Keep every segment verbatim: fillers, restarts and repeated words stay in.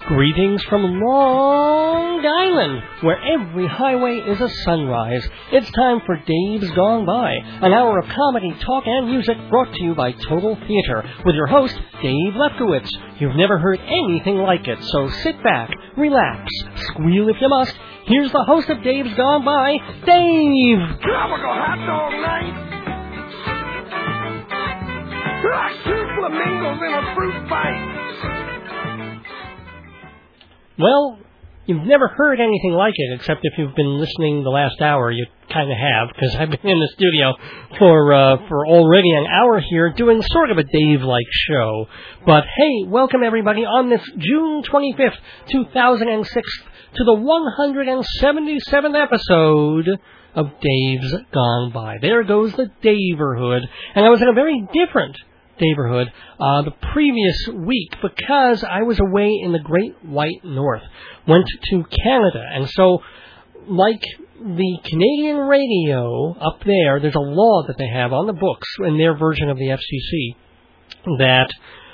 Greetings from Long Island, where every highway is a sunrise. It's time for Dave's Gone By, an hour of comedy, talk, and music brought to you by Total Theater, with your host, Dave Lefkowitz. You've never heard anything like it, so sit back, relax, squeal if you must. Here's the host of Dave's Gone By, Dave! Tropical hot dog night! Like two flamingos in a fruit fight! Well, you've never heard anything like it, except if you've been listening the last hour. You kind of have, because I've been in the studio for uh, for already an hour here doing sort of a Dave-like show. But hey, welcome everybody on this June twenty-fifth, two thousand six, to the one hundred seventy-seventh episode of Dave's Gone By. There goes the Daverhood. And I was in a very different Daverhood uh, the previous week because I was away in the Great White North, went to Canada, and so like the Canadian radio up there, there's a law that they have on the books in their version of the F C C that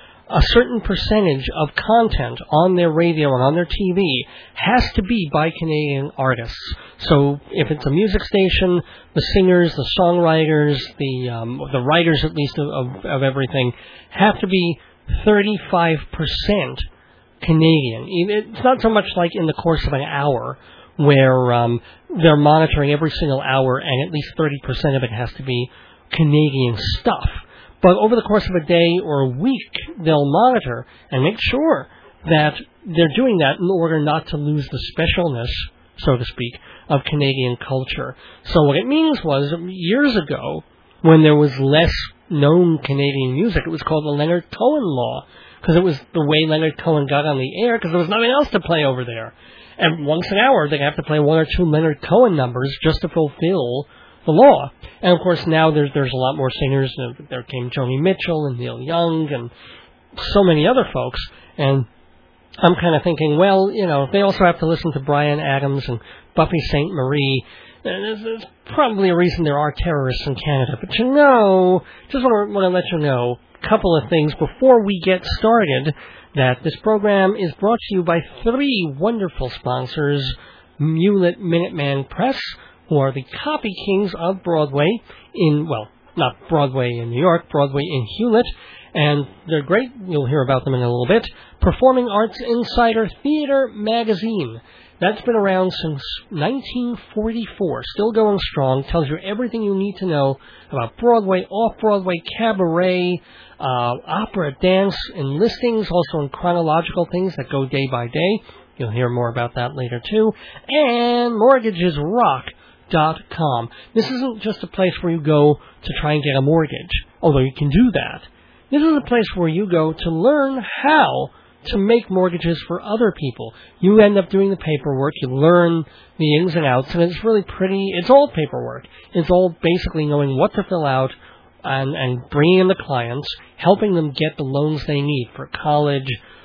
a certain percentage of content on their radio and on their T V has to be by Canadian artists. So if it's a music station, the singers, the songwriters, the um, the writers at least of, of, of everything have to be thirty-five percent Canadian. It's not so much like in the course of an hour where um, they're monitoring every single hour and at least thirty percent of it has to be Canadian stuff. But over the course of a day or a week, they'll monitor and make sure that they're doing that in order not to lose the specialness, so to speak, of Canadian culture. So what it means was, years ago, when there was less known Canadian music, it was called the Leonard Cohen Law, because it was the way Leonard Cohen got on the air, because there was nothing else to play over there. And once an hour, they'd have to play one or two Leonard Cohen numbers just to fulfill the law. And of course now there's there's a lot more singers. There came Joni Mitchell and Neil Young and so many other folks. And I'm kind of thinking, well, you know, they also have to listen to Bryan Adams and Buffy Sainte Marie. And there's, there's probably a reason there are terrorists in Canada. But you know, just want to, want to let you know a couple of things before we get started, that this program is brought to you by three wonderful sponsors: Mulet Minuteman Press, who are the copy kings of Broadway in, well, not Broadway in New York, Broadway in Hewlett, and they're great. You'll hear about them in a little bit. Performing Arts Insider Theater Magazine. That's been around since nineteen forty-four, still going strong, tells you everything you need to know about Broadway, off-Broadway, cabaret, uh, opera, dance, and listings, also in chronological things that go day by day. You'll hear more about that later, too. And Mortgages Rock dot com. This isn't just a place where you go to try and get a mortgage, although you can do that. This is a place where you go to learn how to make mortgages for other people. You end up doing the paperwork, you learn the ins and outs, and it's really pretty. It's all paperwork. It's all basically knowing what to fill out and, and bringing in the clients, helping them get the loans they need for college,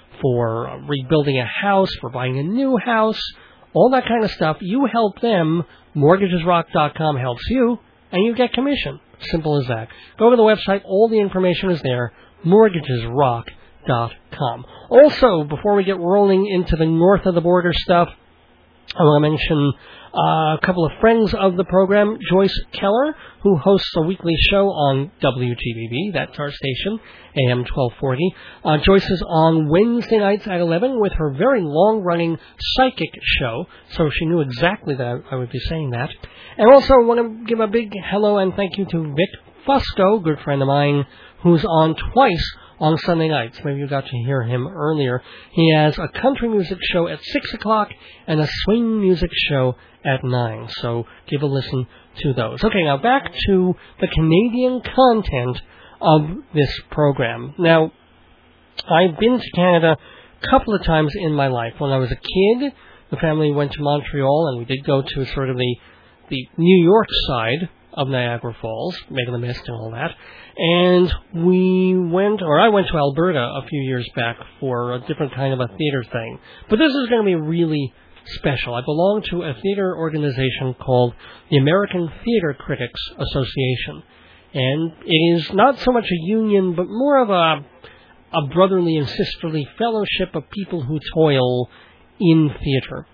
for rebuilding a house, for buying a new house, all that kind of stuff. You help them. Mortgages Rock dot com helps you, and you get commission. Simple as that. Go to the website. All the information is there. Mortgages Rock dot com. Also, before we get rolling into the north of the border stuff, I want to mention uh, a couple of friends of the program. Joyce Keller, who hosts a weekly show on W G B B, that's our station, A M twelve forty. Uh, Joyce is on Wednesday nights at eleven with her very long-running psychic show, so she knew exactly that I would be saying that. And also I want to give a big hello and thank you to Vic Fusco, good friend of mine, who's on twice on Sunday nights. Maybe you got to hear him earlier. He has a country music show at six o'clock and a swing music show at nine. So give a listen to those. Okay, now back to the Canadian content of this program. Now, I've been to Canada a couple of times in my life. When I was a kid, the family went to Montreal, and we did go to sort of the, the New York side of Niagara Falls, Make of the Mist and all that. And we went, or I went to Alberta a few years back for a different kind of a theater thing. But this is going to be really special. I belong to a theater organization called the American Theater Critics Association. And it is not so much a union, but more of a a brotherly and sisterly fellowship of people who toil in theater.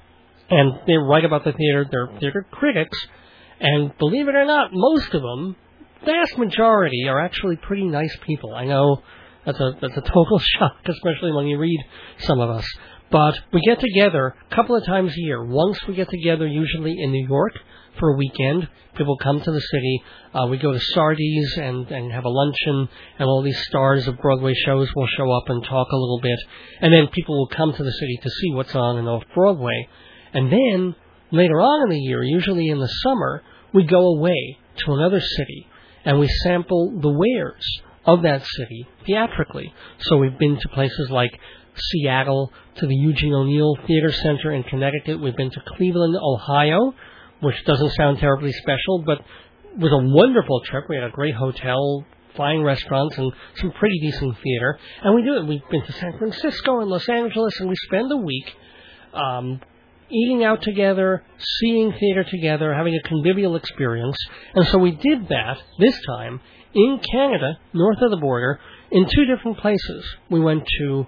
And they write about the theater, they're theater critics, and believe it or not, most of them, vast majority, are actually pretty nice people. I know that's a that's a total shock, especially when you read some of us. But we get together a couple of times a year. Once we get together, usually in New York, for a weekend. People come to the city. Uh, we go to Sardi's and, and have a luncheon, and all these stars of Broadway shows will show up and talk a little bit. And then people will come to the city to see what's on and off Broadway. And then, later on in the year, usually in the summer, we go away to another city, and we sample the wares of that city theatrically. So we've been to places like Seattle, to the Eugene O'Neill Theater Center in Connecticut. We've been to Cleveland, Ohio, which doesn't sound terribly special, but was a wonderful trip. We had a great hotel, fine restaurants, and some pretty decent theater. And we do it. We've been to San Francisco and Los Angeles, and we spend a week um, eating out together, seeing theater together, having a convivial experience. And so we did that this time in Canada, north of the border, in two different places. We went to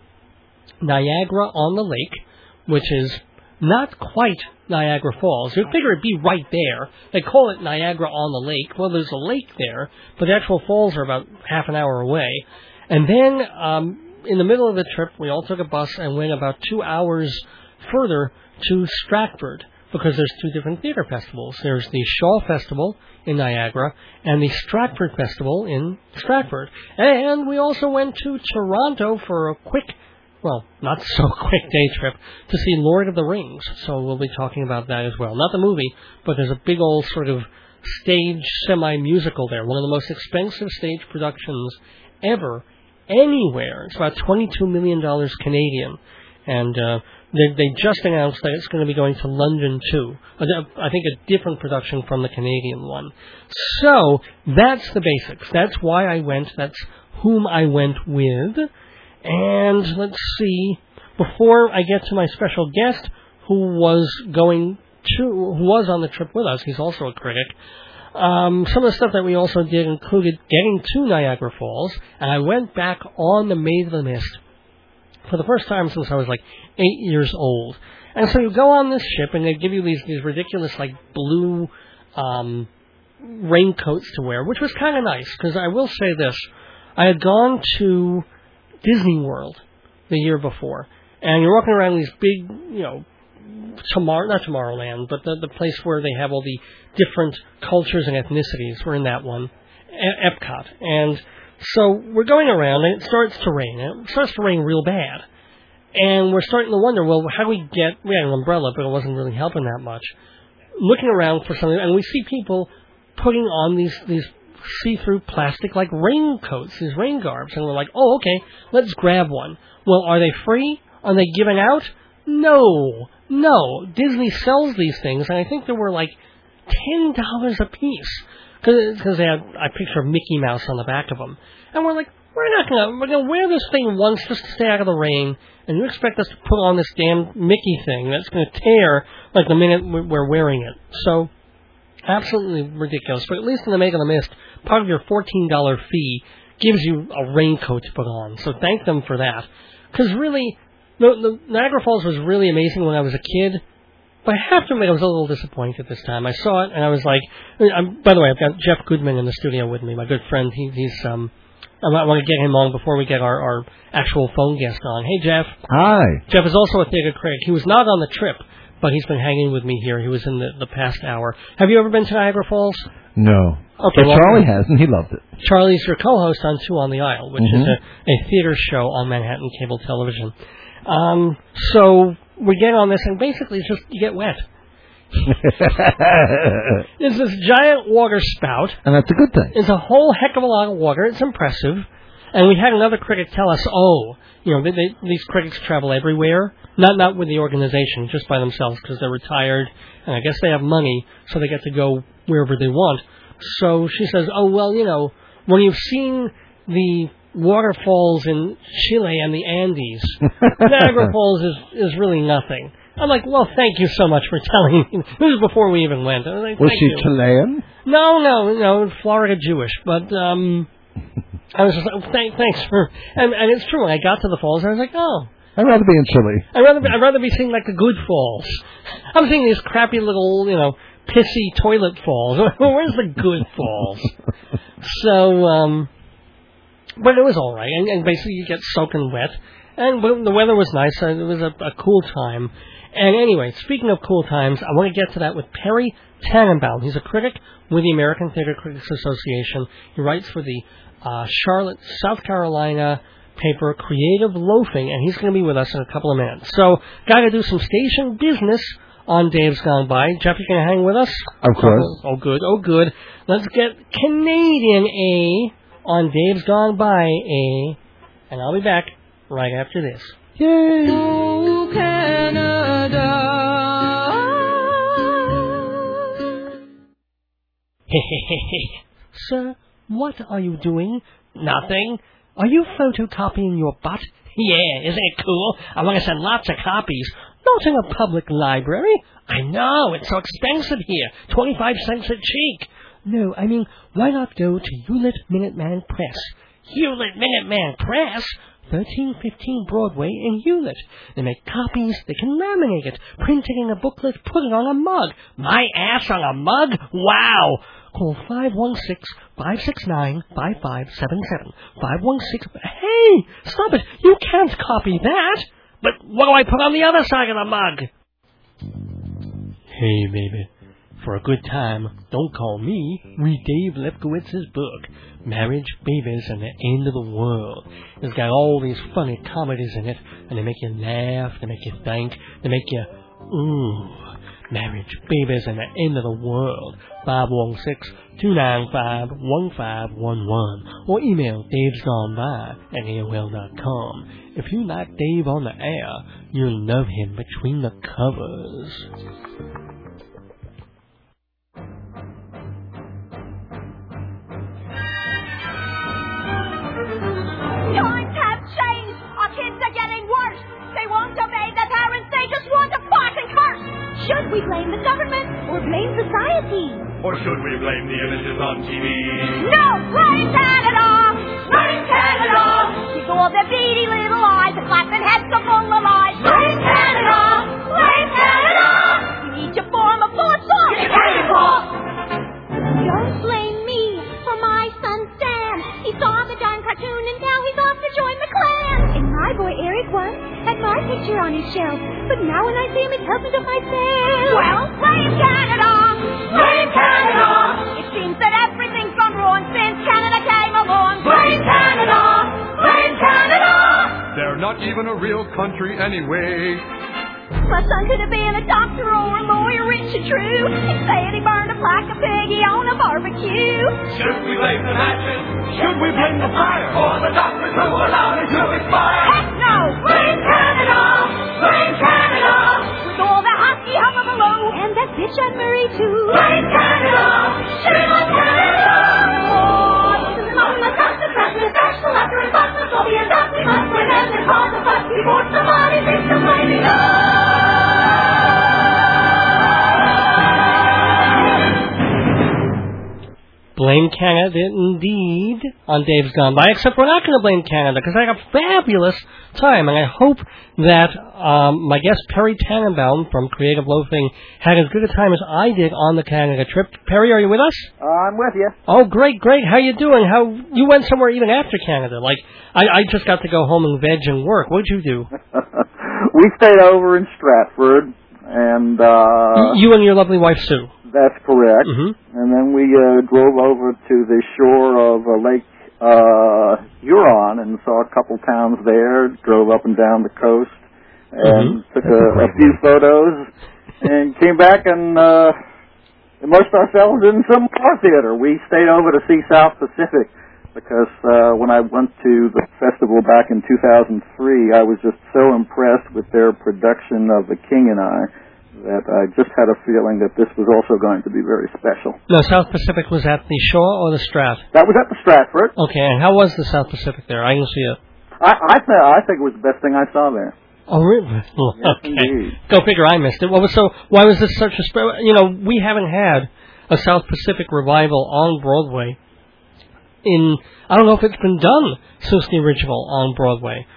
Niagara-on-the-Lake, which is not quite Niagara Falls. You'd figure it'd be right there. They call it Niagara-on-the-Lake. Well, there's a lake there, but the actual falls are about half an hour away. And then, um, in the middle of the trip, we all took a bus and went about two hours further to Stratford, because there's two different theater festivals. There's the Shaw Festival in Niagara and the Stratford Festival in Stratford. And we also went to Toronto for a quick, well, not so quick day trip to see Lord of the Rings. So we'll be talking about that as well. Not the movie, but there's a big old sort of stage semi-musical there. One of the most expensive stage productions ever, anywhere. It's about twenty-two million dollars Canadian. And uh, they, they just announced that it's going to be going to London, too. I think a different production from the Canadian one. So that's the basics. That's why I went. That's whom I went with. And let's see, before I get to my special guest, who was going to, who was on the trip with us, he's also a critic, um, some of the stuff that we also did included getting to Niagara Falls, and I went back on the Maid of the Mist for the first time since I was like eight years old. And so you go on this ship, and they give you these, these ridiculous, like, blue um, raincoats to wear, which was kind of nice, because I will say this, I had gone to Disney World the year before, and you're walking around these big, you know, tomorrow not Tomorrowland, but the the place where they have all the different cultures and ethnicities. We're in that one, e- Epcot, and so we're going around, and it starts to rain. And it starts to rain real bad, and we're starting to wonder, well, how do we get? We had an umbrella, but it wasn't really helping that much. Looking around for something, and we see people putting on these these. see-through plastic like raincoats, these rain garbs, and we're like, oh, okay, let's grab one. Well, are they free? Are they given out? No, no. Disney sells these things, and I think there were like ten dollars a piece, because they had a picture of Mickey Mouse on the back of them, and we're like, we're not gonna, we're gonna wear this thing once just to stay out of the rain, and you expect us to put on this damn Mickey thing that's gonna tear like the minute we're wearing it. So, absolutely ridiculous. But at least in the Maid of the Mist, part of your fourteen dollars fee gives you a raincoat to put on. So thank them for that. Because really, the, the Niagara Falls was really amazing when I was a kid. But I have to admit, I was a little disappointed this time. I saw it, and I was like, I'm, by the way, I've got Jeff Goodman in the studio with me, my good friend. He, he's, um, I want to get him on before we get our, our actual phone guest on. Hey, Jeff. Hi. Jeff is also a theater critic. He was not on the trip, but he's been hanging with me here. He was in the, the past hour. Have you ever been to Niagara Falls? No. Okay, but well, Charlie has, and he loved it. Charlie's your co-host on Two on the Aisle, which mm-hmm. is a, a theater show on Manhattan cable television. Um, so we get on this, and basically it's just you get wet. There's this giant water spout. And that's a good thing. It's a whole heck of a lot of water. It's impressive. And we had another critic tell us, oh, you know, they, they, these critics travel everywhere. Not not with the organization, just by themselves, because they're retired, and I guess they have money, so they get to go wherever they want. So she says, oh, well, you know, when you've seen the waterfalls in Chile and the Andes, Niagara Falls is, is really nothing. I'm like, well, thank you so much for telling me. This was before we even went. I was like, was thank she you. Chilean? No, no, no, Florida Jewish, but, um... I was just like, oh, thank, thanks for, and, and it's true. When I got to the falls, I was like, oh. I'd rather be in Chile. I'd rather be, I'd rather be seeing like the good falls. I'm seeing these crappy little, you know, pissy toilet falls. Where's the good falls? So, um, but it was all right. And, and basically, you get soaking wet, and the weather was nice. So it was a, a cool time. And anyway, speaking of cool times, I want to get to that with Perry Tannenbaum. He's a critic with the American Theater Critics Association. He writes for the uh, Charlotte, South Carolina paper Creative Loafing, and he's going to be with us in a couple of minutes. So, got to do some station business on Dave's Gone By. Jeff, you can hang with us? Of course. Oh, good, oh, good. Let's get Canadian A on Dave's Gone By A, and I'll be back right after this. Yay! Oh, Canada. Hey, hey, hey, hey. Sir, what are you doing? Nothing. Are you photocopying your butt? Yeah, isn't it cool? I want to send lots of copies. Not in a public library. I know, it's so expensive here. twenty-five cents a cheek. No, I mean, why not go to Hewlett Minuteman Press? Hewlett Minuteman Press? thirteen fifteen Broadway in Hewlett. They make copies, they can laminate it, print it in a booklet, put it on a mug. My ass on a mug? Wow! Call five one six, five six nine, five five seven seven. five one six... Hey! Stop it! You can't copy that! But what do I put on the other side of the mug? Hey, baby. For a good time, don't call me. Read Dave Lefkowitz's book, Marriage, Babies, and the End of the World. It's got all these funny comedies in it, and they make you laugh, they make you think, they make you, ooh, Marriage, Babies, and the End of the World. five one six, two nine five, one five one one. Or email davesgoneby at A O L dot com. If you like Dave on the air, you'll love him between the covers. Times have changed. Our kids are getting worse. They won't obey their parents. They just want to fart and curse. Should we blame the government or blame society? Or should we blame the images on T V? No! Blame Canada! Blame Canada! With all their beady little eyes, the flapping heads are full of lies. Blame Canada! Blame Canada! You need to form a force of Don't blame me for my son Sam. He saw the darn cartoon and now he's off to join the clan. And my boy Eric once had my picture on his shelf, but now when I see him it tells me to myself, well, blame Canada! Blame Canada! It seems that everything's gone wrong since Canada came along. Blame Canada! Blame Canada! They're not even a real country anyway. My son could have been a doctor or a lawyer, rich and true. Instead, he burned up like a piggy on a barbecue. Should we blame the matches? Should we blame the fire? Or the doctors who allowed it to expire? Heck no! Blame Canada! Blame Canada! With all the hockey hung on below. And that bitch Anne Murray, too. Blame Canada! Shame on Canada! Oh, this is not the cost of Christmas. National after and box the Soviet doc. We must win and then cause a fuss before somebody thinks of blaming us. Blame Canada, indeed, on Dave's Gone By, except we're not going to blame Canada, because I had a fabulous time, and I hope that um, my guest Perry Tannenbaum from Creative Loafing had as good a time as I did on the Canada trip. Perry, are you with us? Uh, I'm with you. Oh, great, great. How you doing? How you went somewhere even after Canada? Like, I, I just got to go home and veg and work. What did you do? We stayed over in Stratford, and... Uh, you and your lovely wife, Sue. That's correct. Mm-hmm. And then we uh, drove over to the shore of uh, Lake uh, Huron and saw a couple towns there, drove up and down the coast, and mm-hmm. took a, a few photos, and came back and uh, immersed ourselves in some car theater. We stayed over to see South Pacific because uh, when I went to the festival back in two thousand three, I was just so impressed with their production of The King and I that I just had a feeling that this was also going to be very special. No, South Pacific was at the shore or the Strat? That was at the Stratford. Okay, and how was the South Pacific there? I didn't see it. I I, th- I think it was the best thing I saw there. Oh, really? Yes, okay. indeed. Go figure, I missed it. Well, so why was this such a... Spe- you know, we haven't had a South Pacific revival on Broadway in, I don't know if it's been done since the original on Broadway.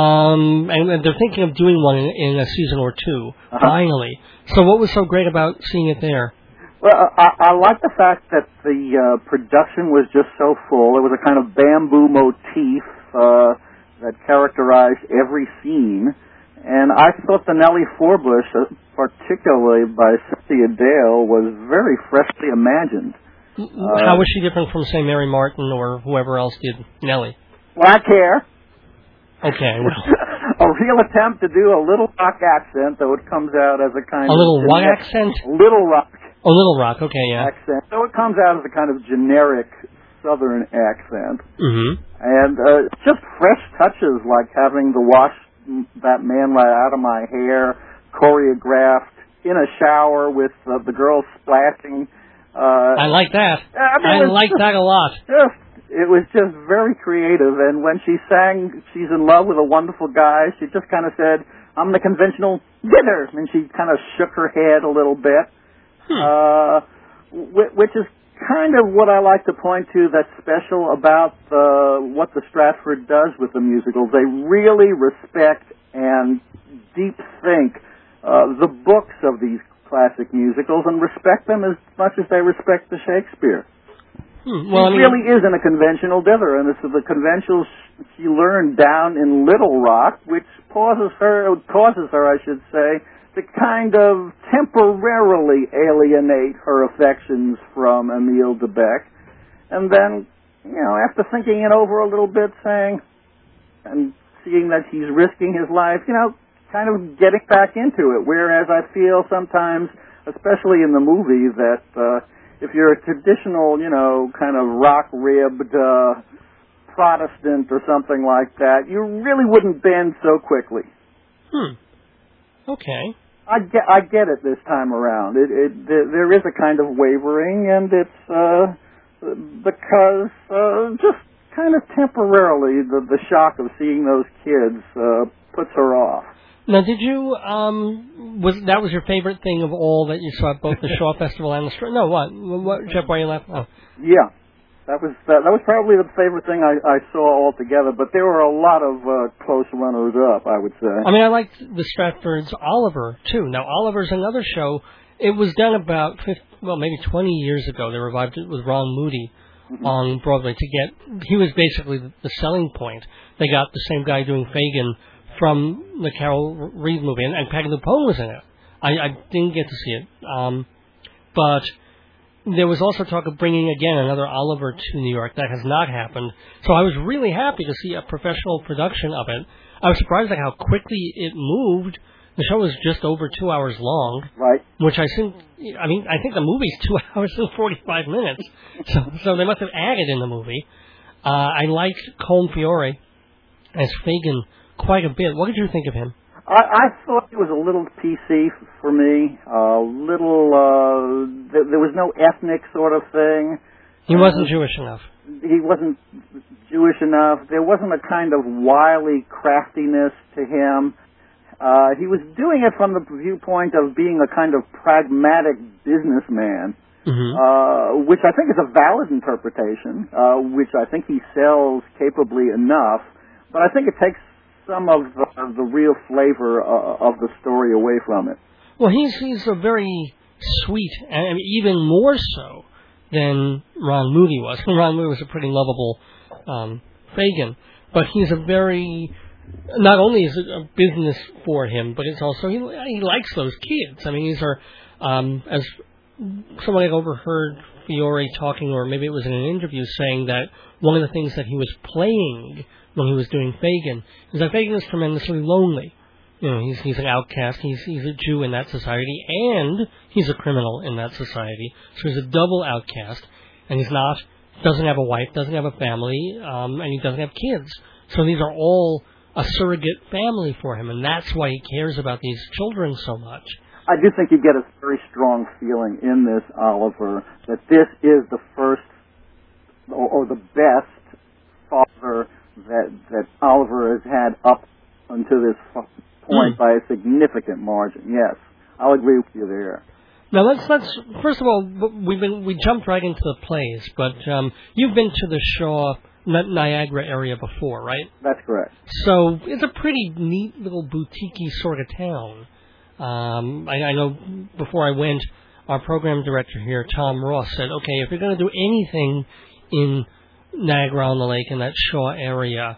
Um, and, and they're thinking of doing one in, in a season or two, uh-huh. finally. So what was so great about seeing it there? Well, I, I like the fact that the uh, production was just so full. It was a kind of bamboo motif uh, that characterized every scene. And I thought the Nellie Forbush, uh, particularly by Cynthia Dale, was very freshly imagined. How uh, was she different from, say, Mary Martin or whoever else did Nellie? Black hair. Okay. Well. A real attempt to do a Little Rock accent, though it comes out as a kind a of... A little what accent? Little Rock. Oh, Little Rock, okay, yeah. Accent. So it comes out as a kind of generic Southern accent. Mm-hmm. And uh, just fresh touches, like having the wash that man right out of my hair choreographed in a shower with uh, the girls splashing. Uh, I like that. I, mean, I like just, that a lot. Just, it was just very creative. And when she sang She's in Love with a Wonderful Guy, she just kind of said, I'm the conventional dither. And she kind of shook her head a little bit, hmm. uh, which is kind of what I like to point to that's special about uh, what the Stratford does with the musicals. They really respect and deep think uh, the books of these classic musicals and respect them as much as they respect the Shakespeare. Hmm. Well, she I mean, really isn't a conventional dither, and this is the conventionals she learned down in Little Rock, which causes her, causes her, I should say, to kind of temporarily alienate her affections from Emile de Becque. And then, you know, after thinking it over a little bit, saying, and seeing that he's risking his life, you know, kind of getting back into it. Whereas I feel sometimes, especially in the movie, that uh, if you're a traditional, you know, kind of rock-ribbed uh, Protestant or something like that, you really wouldn't bend so quickly. Hmm. Okay. I get, I get it this time around. It, it, there is a kind of wavering, and it's uh, because uh, just kind of temporarily the, the shock of seeing those kids uh, puts her off. Now, did you um was that was your favorite thing of all that you saw at both the Shaw Festival and the Strat? No, what? What? Jeff, why you laughing? Oh. Yeah. That was that, that was probably the favorite thing I, I saw altogether, but there were a lot of uh, close runners-up, I would say. I mean, I liked the Stratford's Oliver, too. Now, Oliver's another show. It was done about, fifty, well, maybe twenty years ago. They revived it with Ron Moody mm-hmm. on Broadway to get, he was basically the selling point. They got the same guy doing Fagin from the Carol Reed movie, and, and Patti LuPone was in it. I, I didn't get to see it, um, but... There was also talk of bringing, again, another Oliver to New York. That has not happened. So I was really happy to see a professional production of it. I was surprised at how quickly it moved. The show was just over two hours long. Right. Which I think, I mean, I think the movie's two hours and forty-five minutes. So, so they must have added in the movie. Uh, I liked Colm Fiore as Fagin quite a bit. What did you think of him? I, I thought it was a little P C for me, a little, uh, th- there was no ethnic sort of thing. He wasn't uh, Jewish enough. He wasn't Jewish enough. There wasn't a kind of wily craftiness to him. Uh, he was doing it from the viewpoint of being a kind of pragmatic businessman, mm-hmm. uh, which I think is a valid interpretation, uh, which I think he sells capably enough, but I think it takes some of the, of the real flavor uh, of the story away from it. Well, he's he's a very sweet, and even more so than Ron Moody was. Ron Moody was a pretty lovable um, Fagin, but he's a very, not only is it a business for him, but it's also, he, he likes those kids. I mean, these are, um, as someone had overheard Fiore talking, or maybe it was in an interview, saying that one of the things that he was playing when he was doing Fagin is that Fagin is tremendously lonely. You know, he's he's an outcast. He's he's a Jew in that society, and he's a criminal in that society. So he's a double outcast, and he's not doesn't have a wife, doesn't have a family, um, and he doesn't have kids. So these are all a surrogate family for him, and that's why he cares about these children so much. I do think you get a very strong feeling in this, Oliver, that this is the first or, or the best father that that Oliver has had up until this point mm. by a significant margin. Yes, I'll agree with you there. Now let's let's first of all we've been we jumped right into the plays, but um, you've been to the Shaw Ni- Niagara area before, right? That's correct. So it's a pretty neat little boutique-y sort of town. Um, I, I know before I went, our program director here, Tom Ross, said, okay, if you're going to do anything in Niagara-on-the-Lake in that Shaw area,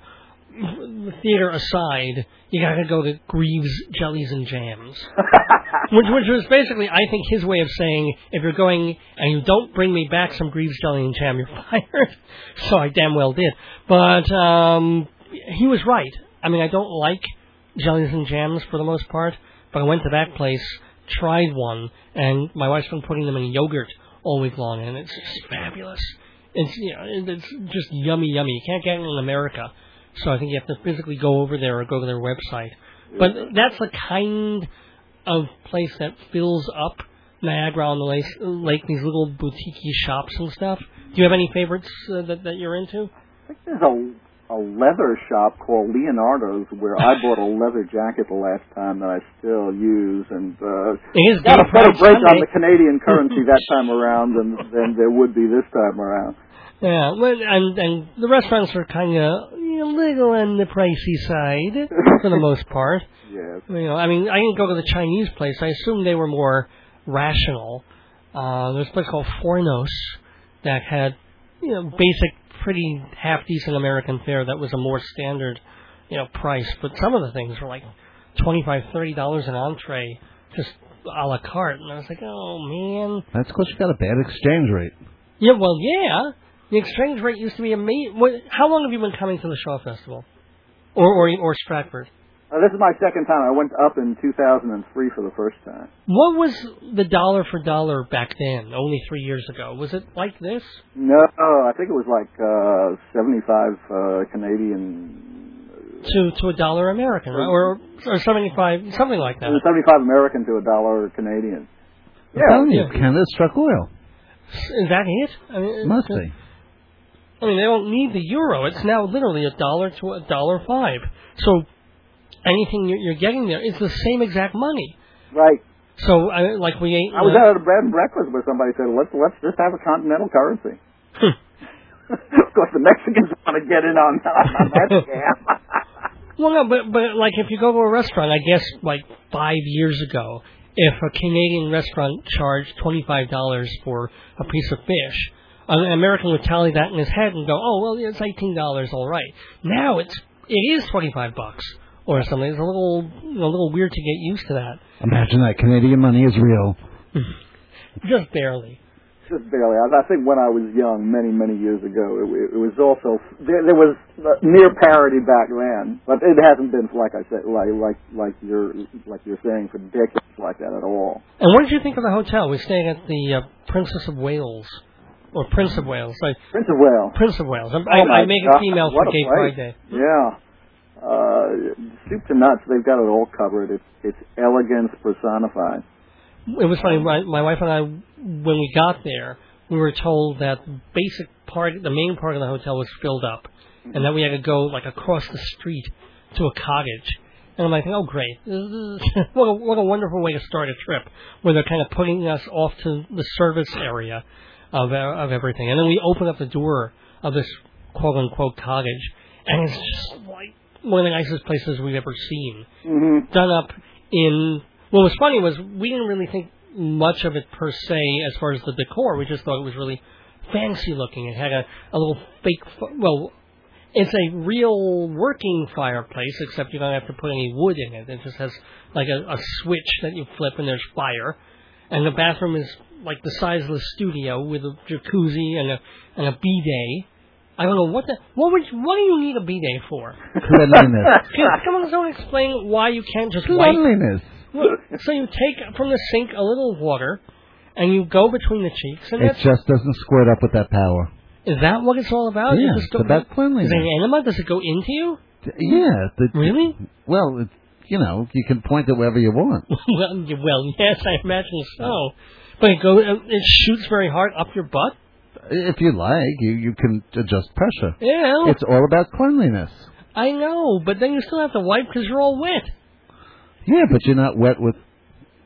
the theater aside, you got to go to Greaves Jellies and Jams. Which, which was basically, I think, his way of saying, if you're going and you don't bring me back some Greaves Jelly and Jam, you're fired. So I damn well did. But um, he was right. I mean, I don't like jellies and jams for the most part, but I went to that place, tried one, and my wife's been putting them in yogurt all week long, and it's just fabulous. It's, you know, it's just yummy, yummy. You can't get it in America, so I think you have to physically go over there or go to their website. But that's the kind of place that fills up Niagara on the lake, lake these little boutique shops and stuff. Do you have any favorites uh, that, that you're into? I think there's a, a leather shop called Leonardo's where I bought a leather jacket the last time that I still use, and uh, it is got a better break Sunday. on the Canadian currency that time around than, than there would be this time around. Yeah, well, and and the restaurants are kind of you know, little on the pricey side for the most part. Yes. You know, I mean, I didn't go to the Chinese place. I assumed they were more rational. Uh, there's a place called Fornos that had, you know, basic, pretty half-decent American fare that was a more standard, you know, price. But some of the things were like twenty-five dollars, thirty dollars an entree, just a la carte. And I was like, oh, man. That's because you got a bad exchange rate. Yeah, well, yeah. The exchange rate used to be amazing. How long have you been coming to the Shaw Festival? Or or, or Stratford? Uh, this is my second time. I went up in two thousand three for the first time. What was the dollar for dollar back then, only three years ago? Was it like this? No, I think it was like uh, seventy-five uh, Canadian. To to a dollar American, right? Or or seventy-five, something like that. It was seventy-five American to a dollar Canadian. I'm telling you, Canada struck oil. Is that it? I mean, it must be. I mean, they don't need the euro. It's now literally a dollar to a dollar five. So anything you're getting there is the same exact money. Right. So, I, like we ate... I was uh, out at a bread and breakfast where somebody said, let's let's just have a continental currency. Of course, the Mexicans want to get in on, on that scam. Well, no, but, but, like, if you go to a restaurant, I guess, like, five years ago, if a Canadian restaurant charged twenty-five dollars for a piece of fish, an American would tally that in his head and go, oh, well, it's eighteen dollars, all right. Now it's, it is twenty-five bucks. Or something. It's a little, you know, a little weird to get used to that. Imagine that Canadian money is real. Just barely. Just barely. I, I think when I was young, many, many years ago, it, it was also there, there was near parity back then, but it hasn't been, like I said, like like like you're like you're saying, for decades like that at all. And what did you think of the hotel? We stayed at the uh, Princess of Wales, or Prince of Wales. Like, Prince of Wales. Prince of Wales. I, oh I, I make God, a female for Gay Friday. Yeah. Uh, soup to nuts, they've got it all covered. It's, it's elegance personified. It was funny, my, my wife and I, when we got there, we were told that the basic part, the main part of the hotel was filled up, mm-hmm. and that we had to go, like, across the street to a cottage. And I'm like, oh, great. what, a, what a wonderful way to start a trip, where they're kind of putting us off to the service area of of everything. And then we open up the door of this quote-unquote cottage, and it's just like one of the nicest places we've ever seen. Mm-hmm. Done up in... What was funny was we didn't really think much of it per se as far as the decor. We just thought it was really fancy looking. It had a, a little fake... Well, it's a real working fireplace, except you don't have to put any wood in it. It just has like a, a switch that you flip and there's fire. And the bathroom is like the size of the studio with a jacuzzi and a, and a bidet. I don't know what the what would you, what do you need a bidet for? Cleanliness. Can someone someone explain why you can't just wipe? Cleanliness. So you take from the sink a little water, and you go between the cheeks, and It that's, just doesn't squirt up with that power. is that what it's all about? Yeah, You just it's go, about cleanliness. Is it an enema? Does it go into you? Yeah. The, Really? Well, it, you know, you can point it wherever you want. well, y- well, yes, I imagine so. But it go it shoots very hard up your butt. If you like, you, you can adjust pressure. Yeah. It's all about cleanliness. I know, but then you still have to wipe because you're all wet. Yeah, but you're not wet with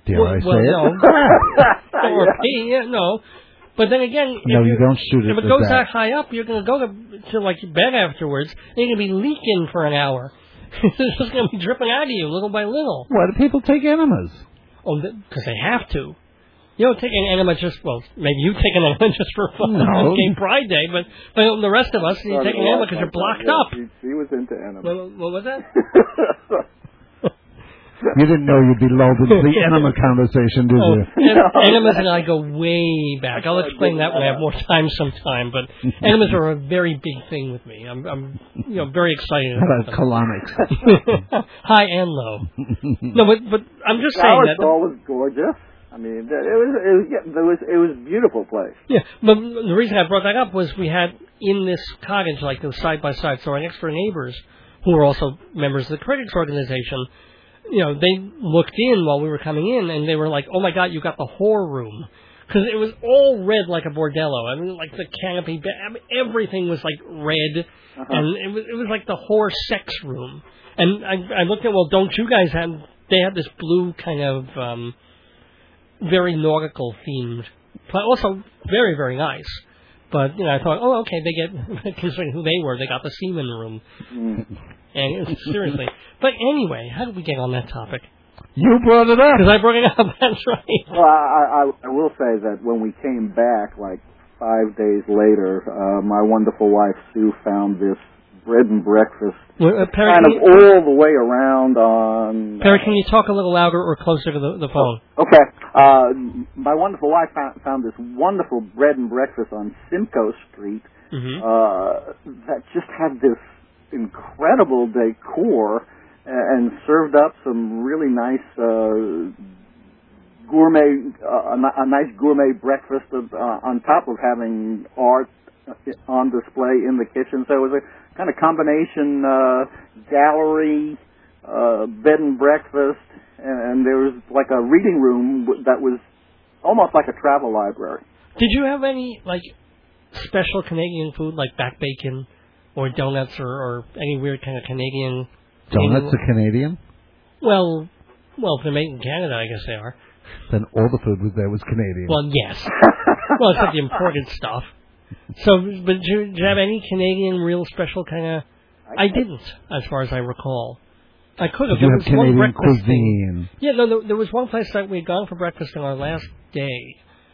Dare well, I say well, it? no, grab or pee, yeah, no. But then again, No, if you don't shoot it If it with goes that. that high up, you're going to go to, to like bed afterwards, and you're going to be leaking for an hour. It's just going to be dripping out of you little by little. Why do people take enemas? Oh, because they have to. You don't take an enema just, well, maybe you take an enema just for fun No. on Gay Pride Day, but, but the rest of us, you take an enema because you're blocked yeah, up. She, she was into enema. What, what was that? You didn't know you'd be lulled into the enema conversation, did Oh, you? en- enemas and I go way back. I'll explain that when I have more time sometime, but enemas are a very big thing with me. I'm, I'm you know, very excited How about about them. colonics? High and low. No, but, but I'm just That saying was that... all was gorgeous. I mean, it was it was yeah, it was it was a beautiful place. Yeah, but the reason I brought that up was we had in this cottage, like the side by side, so our next door neighbors, who were also members of the critics organization, you know, they looked in while we were coming in, and they were like, "Oh my God, you got the whore room," because it was all red like a bordello. I mean, like the canopy, I mean, everything was like red, Uh-huh. and it was it was like the whore sex room. And I, I looked at, well, don't you guys have? They have this blue kind of. Um, very nautical themed, but also very, very nice. But, you know, I thought, oh, okay, they get, considering who they were, they got the seaman room. Mm. And it was, seriously. But anyway, how did we get on that topic? You brought it up. Because I brought it up, that's right. Well, I, I I will say that when we came back, like five days later, uh, my wonderful wife Sue found this bread and breakfast Well, uh, Perry, kind can of you, all the way around on. Perry, can you talk a little louder or closer to the, the phone? Okay. Uh, my wonderful wife found, found this wonderful bread and breakfast on Simcoe Street Mm-hmm. uh, that just had this incredible decor and served up some really nice uh, gourmet, uh, a, ni- a nice gourmet breakfast of, uh, on top of having art on display in the kitchen. So it was a kind of combination uh, gallery, uh, bed and breakfast, and, and there was like a reading room w- that was almost like a travel library. Did you have any, like, special Canadian food, like back bacon or donuts or, or any weird kind of Canadian... Donuts are Canadian? Well, well, if they're made in Canada, I guess they are. Then all the food was there was Canadian. Well, yes. Well, except the imported stuff. So, but did you, did you have any Canadian real special kind of... I didn't, as far as I recall. I could have. Did you There have was one Canadian breakfast cuisine? thing. Yeah, no, there, there was one place that we had gone for breakfast on our last day,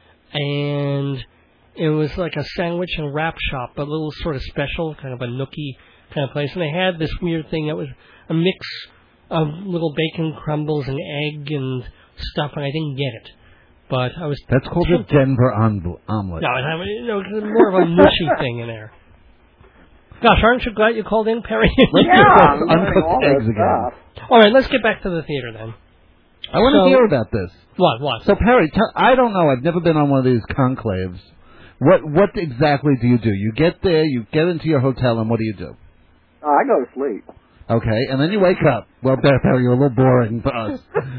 and it was like a sandwich and wrap shop, but a little sort of special, kind of a nookie kind of place. And they had this weird thing that was a mix of little bacon crumbles and egg and stuff, and I didn't get it. But I was... That's called a Denver omel- omelet. No, I mean, no, it's more of a mushy thing in there. Gosh, aren't you glad you called in, Perry? Yeah, I'm Uncooked learning all this eggs again. stuff. All right, let's get back to the theater then. I want to So- hear about this. What, what? So, Perry, tell, I don't know. I've never been on one of these conclaves. What what exactly do you do? You get there, you get into your hotel, and what do you do? Uh, I go to sleep. Okay, and then you wake up. Well, Perry, you're a little boring for us.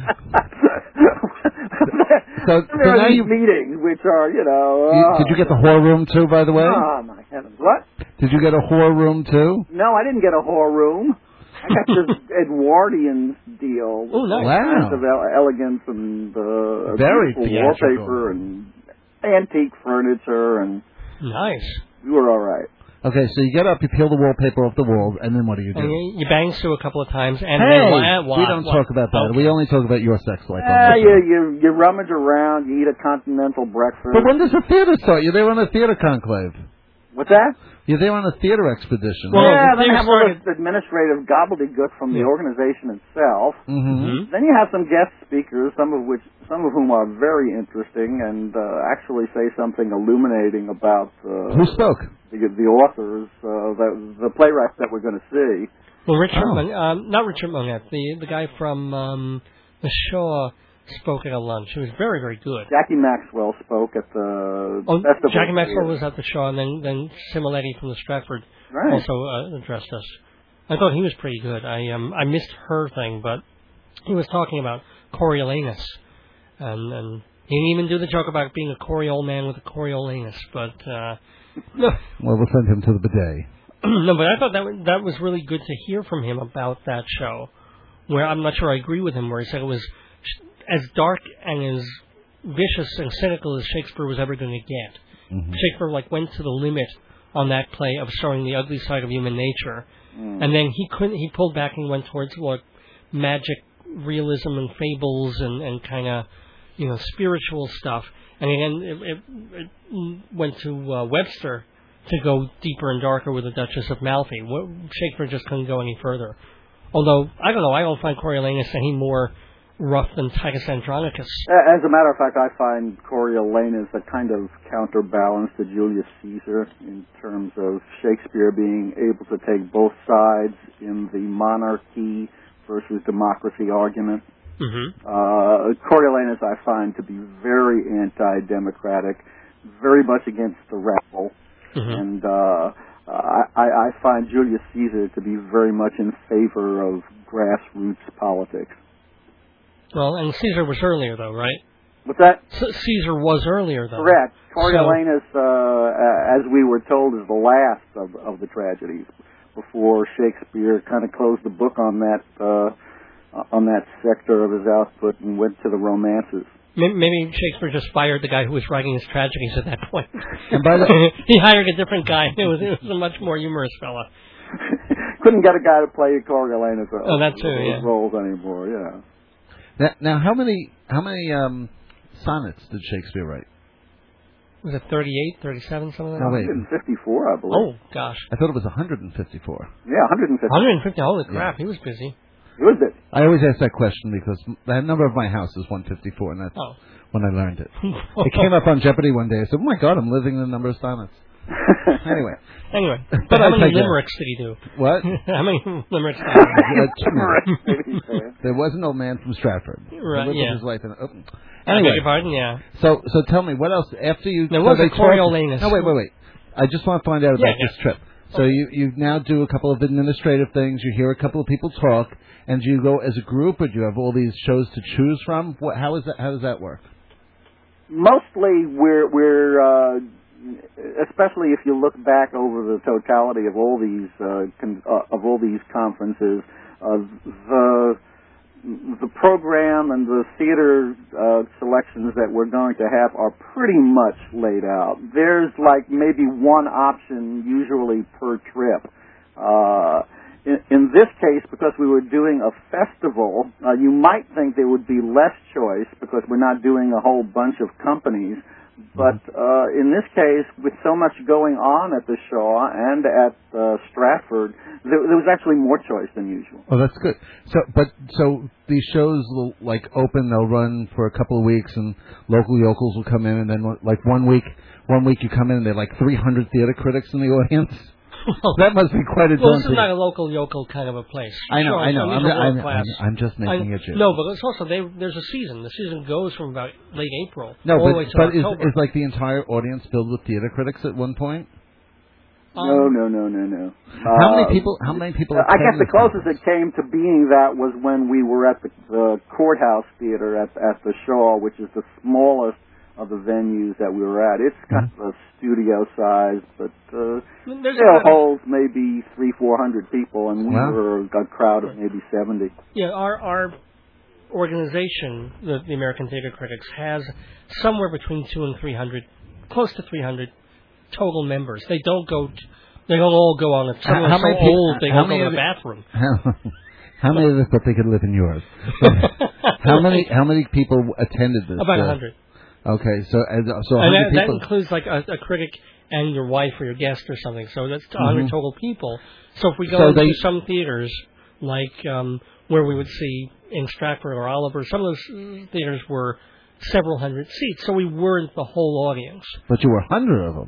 So, so there now are these you, meetings, which are, you know... you Uh, did you get the whore room too, by the way? Oh, my heavens. What? Did you get a whore room too? No, I didn't get a whole room. I got this Edwardian deal. Oh, nice. All Wow. kinds of ele- elegance and uh, Very beautiful theatrical. wallpaper and antique furniture, and Nice. we were all right. Okay, so you get up, you peel the wallpaper off the walls, and then what do you do? And you, you bang Sue a couple of times, and Hey, then what, what, we don't what? talk about that. Okay. We only talk about your sex life. on Uh, this you, show. you you rummage around, you eat a continental breakfast. But when does the theater start? You're there on a theater conclave. What's that? You're there on a theater expedition. Well, yeah, the then theater you have all started- this administrative gobbledygook from the Yeah. organization itself. mm-hmm. Mhm. Then you have some guest speakers, some of which, some of whom are very interesting and uh, actually say something illuminating about uh, Who spoke? the, the authors, uh, the, the playwrights that we're going to see. Well, Richard, Oh. Mon- um, not Richard Monette, the the guy from um, the Shaw spoke at a lunch. It was very, very good. Jackie Maxwell spoke at the Oh, festival. Jackie Maxwell here. was at the Shaw, and then then Simoletti from the Stratford right. also uh, addressed us. I thought he was pretty good. I um I missed her thing, but he was talking about Coriolanus, and and he didn't even do the joke about being a Coriol man with a Coriolanus, but uh, no, Well, we'll send him to the bidet. no, but I thought that was, that was really good to hear from him about that show. Where I'm not sure I agree with him, where he said it was as dark and as vicious and cynical as Shakespeare was ever going to get. Mm-hmm. Shakespeare like went to the limit on that play of showing the ugly side of human nature, mm. and then he couldn't. He pulled back and went towards what magic realism and fables and, and kind of you know spiritual stuff. And again, it, it, it went to uh, Webster to go deeper and darker with the Duchess of Malfi. Shakespeare just couldn't go any further. Although I don't know, I don't find Coriolanus any more rough than Titus Andronicus. As a matter of fact, I find Coriolanus a kind of counterbalance to Julius Caesar in terms of Shakespeare being able to take both sides in the monarchy versus democracy argument. Mm-hmm. Uh, Coriolanus I find to be very anti-democratic, very much against the rabble, mm-hmm. and uh, I, I find Julius Caesar to be very much in favor of grassroots politics. Well, and Caesar was earlier, though, right? What's that? C- Caesar was earlier, though. Correct. Coriolanus, so, uh, as we were told, is the last of, of the tragedies before Shakespeare kind of closed the book on that uh, on that sector of his output and went to the romances. Maybe Shakespeare just fired the guy who was writing his tragedies at that point. And by the he hired a different guy. It was, it was a much more humorous fella. Couldn't get a guy to play Coriolanus uh, oh, that too, yeah. roles anymore, yeah. Now, now, how many how many um, sonnets did Shakespeare write? Was it thirty-eight, thirty-seven, something like that? No, wait. one hundred fifty-four, I believe. Oh, gosh. I thought it was one hundred fifty-four. Yeah, one hundred fifty. one hundred fifty, holy crap, Yeah. he was busy. He was busy. I always ask that question because the number of my house is one hundred fifty-four, and that's oh. when I learned it. It came up on Jeopardy one day. I said, oh, my God, I'm living the number of sonnets. Anyway. Anyway, but but how I many take that. limericks did he do? What? How many limericks did he do? There was an old man from Stratford. Right, He lived yeah. with his wife. In, oh. I Anyway. beg your pardon, yeah. So, so tell me, what else, after you... There so was they a talk- Coriolanus. No, wait, wait, wait. I just want to find out about Yeah, yeah. this trip. So you, you now do a couple of administrative things, you hear a couple of people talk, and do you go as a group, or do you have all these shows to choose from? What, how, is that, how does that work? Mostly we're, we're uh, especially if you look back over the totality of all these, uh, con- uh, of all these conferences, uh, the... The program and the theater uh, selections that we're going to have are pretty much laid out. There's like maybe one option usually per trip. Uh, in, in this case, because we were doing a festival, uh, you might think there would be less choice because we're not doing a whole bunch of companies. But uh, in this case, with so much going on at the Shaw and at uh, Stratford, there, there was actually more choice than usual. Oh, that's good. So, but so these shows will like open. They'll run for a couple of weeks, and local yokels will come in, and then like one week, one week you come in, and there are like three hundred theater critics in the audience. That must be quite a Well, this is daunting. not a local yokel kind of a place. I know, sure, I know. so I'm, these are I'm, world class. I'm, I'm just making I, a joke. No, but it's also they, there's a season. The season goes from about late April No, all the but, way to but is, October. is like the entire audience filled with theater critics at one point? Um, no, no, no, no, no. How Uh, many people? How many people? I guess attend the this closest conference? it came to being that was when we were at the, the Courthouse Theater at, at the Shaw, which is the smallest of the venues that we were at. It's kind of a studio size, but uh, There's still a- holds maybe three, four hundred people, and we Wow. were a crowd of maybe seventy. Yeah, our our organization, the, the American Theater Critics, has somewhere between two and three hundred, close to three hundred total members. They don't go. T- they don't all go on a. Some How are so many people- old they how don't go many to of the the- bathroom. How, how many of us thought they could live in yours? how many? How many people attended this? About uh, a hundred. Okay, so uh, so And hundred that, that people. includes like a, a critic and your wife or your guest or something. So that's one hundred Mhm. total people. So if we go So into they- some theaters, like um, where we would see in Stratford or Oliver, some of those theaters were several hundred seats. So we weren't the whole audience. But you were a hundred of them.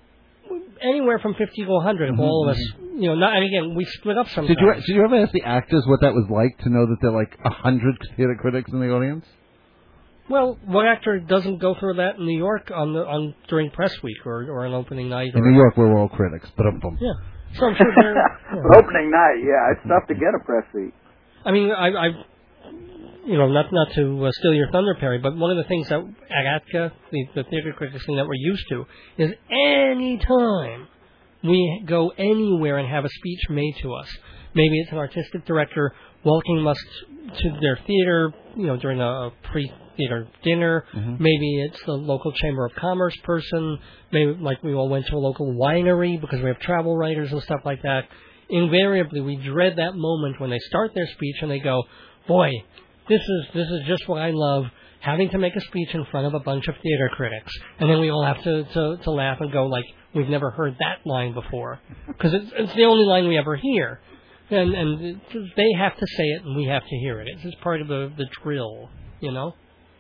Anywhere from fifty to one hundred Mhm, of all of us. You know, not, and again, we split up sometimes. Did you did you ever ask the actors what that was like to know that there are like a hundred theater critics in the audience? Well, what actor doesn't go through that in New York on the on during press week or or an opening night? In or, New York, we're all critics. But um, Yeah. So I'm sure they're. But opening night, yeah, it's tough to get a press seat. I mean, I, I, you know, not not to uh, steal your thunder, Perry, but one of the things that at A T C A, the, the theater critics thing that we're used to, is any time we go anywhere and have a speech made to us. Maybe it's an artistic director welcoming us to their theater, you know, during a pre-theater dinner. Mm-hmm. Maybe it's the local Chamber of Commerce person. Maybe, like, we all went to a local winery because we have travel writers and stuff like that. Invariably, we dread that moment when they start their speech and they go, boy, this is this is just what I love, having to make a speech in front of a bunch of theater critics. And then we all have to, to, to laugh and go like, we've never heard that line before. Because it's, it's the only line we ever hear. And and they have to say it and we have to hear it. It's just part of the, the drill, you know?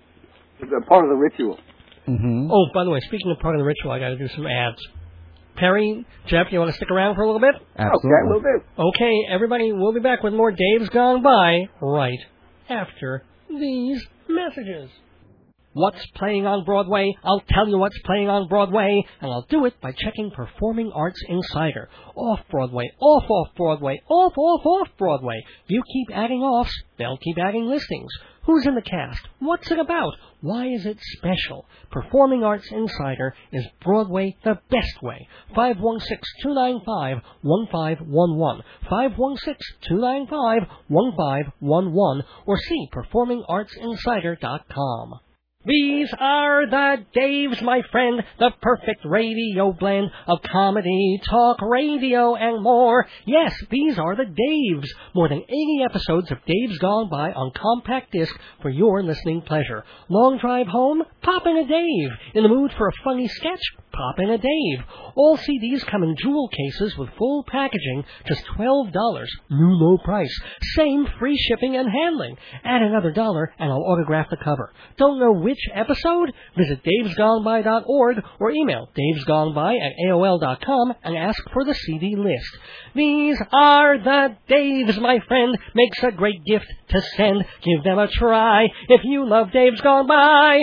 It's a part of the ritual. Mm-hmm. Oh, by the way, speaking of part of the ritual, I got to do some ads. Perry, Jeff, you want to stick around for a little bit? Absolutely. Okay, we'll do. Okay, everybody, we'll be back with more Dave's Gone By right after these messages. What's playing on Broadway? I'll tell you what's playing on Broadway, and I'll do it by checking Performing Arts Insider. Off-Broadway, off-off-Broadway, off-off-off-Broadway. You keep adding offs, they'll keep adding listings. Who's in the cast? What's it about? Why is it special? Performing Arts Insider is Broadway the best way. five one six, two nine five, one five one one. five one six, two nine five, one five one one. Or see performing arts insider dot com. These are the Daves, my friend, the perfect radio blend of comedy, talk, radio, and more. Yes, these are the Daves. More than eighty episodes of Dave's Gone By on compact disc for your listening pleasure. Long drive home? Pop in a Dave. In the mood for a funny sketch? Pop in a Dave. All C Ds come in jewel cases with full packaging, just twelve dollars. New low price. Same free shipping and handling. Add another dollar and I'll autograph the cover. Don't know which episode? Visit daves gone by dot org or email davesgoneby at A O L dot com and ask for the C D list. These are the Daves, my friend. Makes a great gift to send. Give them a try if you love Dave's Gone By.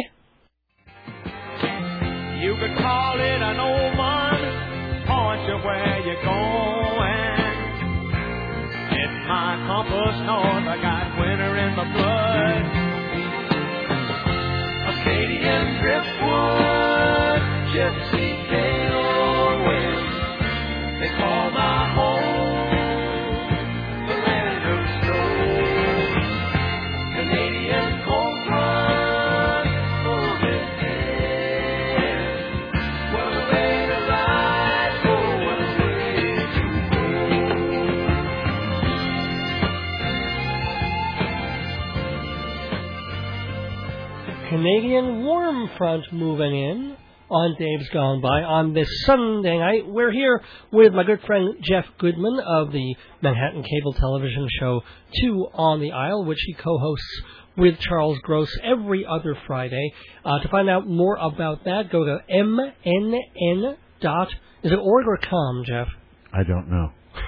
You could call it an old one, point you where you're going. It's my compass north, I got winter in my blood. Acadian driftwood, gypsy gale wind. They call my home the land of snow. Canadian cold front, moving in. What a way to ride, oh, what a way to go. Canadian warm front moving in on Dave's Gone By on this Sunday night. We're here with my good friend Jeff Goodman of the Manhattan cable television show Two on the Aisle, which he co-hosts with Charles Gross every other Friday. Uh, to find out more about that, go to M N N dot, is it org or com, Jeff? I don't know.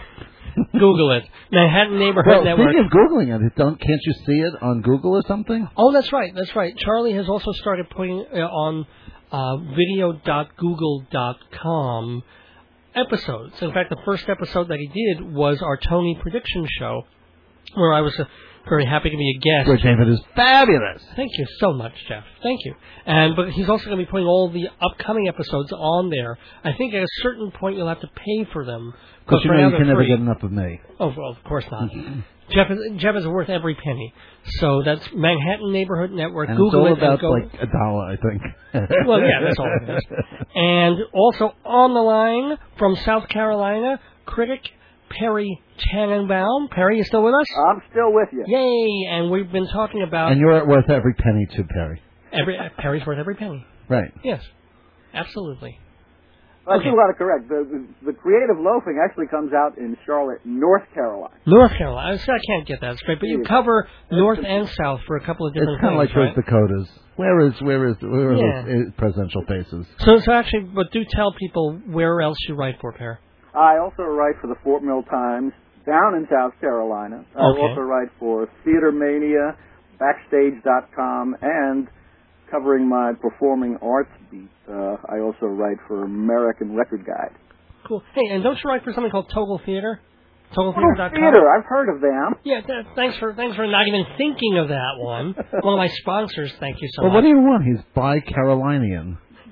Google it. Manhattan Neighborhood Well, Network. speaking of Googling it, don't, can't you see it on Google or something? Oh, that's right, that's right. Charlie has also started putting uh, on uh, video dot google dot com episodes. In fact, the first episode that he did was our Tony prediction show, where I was uh, very happy to be a guest. Where David is fabulous. Thank you so much, Jeff. Thank you. And but he's also going to be putting all the upcoming episodes on there. I think at a certain point you'll have to pay for them. Because you for know now you they're can never free. get enough of me. Oh, well, of course not. Jeff is Jeff is worth every penny. So that's Manhattan Neighborhood Network. And Google it's all it about and go. like a dollar, I think. Well, yeah, that's all it is. And also on the line from South Carolina, critic Perry Tannenbaum. Perry, you still with us? I'm still with you. Yay! And we've been talking about And you're worth every penny too, Perry. every uh, Perry's worth every penny. Right. Yes, absolutely. I Okay. do got it correct. The, the, the Creative Loafing actually comes out in Charlotte, North Carolina. North Carolina. I can't get that straight, but you Yeah. cover North and South for a couple of It's different kind of things, like right? those Dakotas. Where is, where is, where are Yeah. those uh, presidential faces? So, so actually, but do tell people where else you write for, Per. I also write for the Fort Mill Times down in South Carolina. I Okay. also write for Theater Mania, Backstage dot com, and covering my performing arts beat, uh, I also write for American Record Guide. Cool. Hey, and don't you write for something called Toggle Theater? Toggle Oh, Theater dot com? theater, I've heard of them. Yeah, th- thanks for thanks for not even thinking of that one. One of my sponsors, thank you so Well, much. what do you want? He's bi-Carolinian.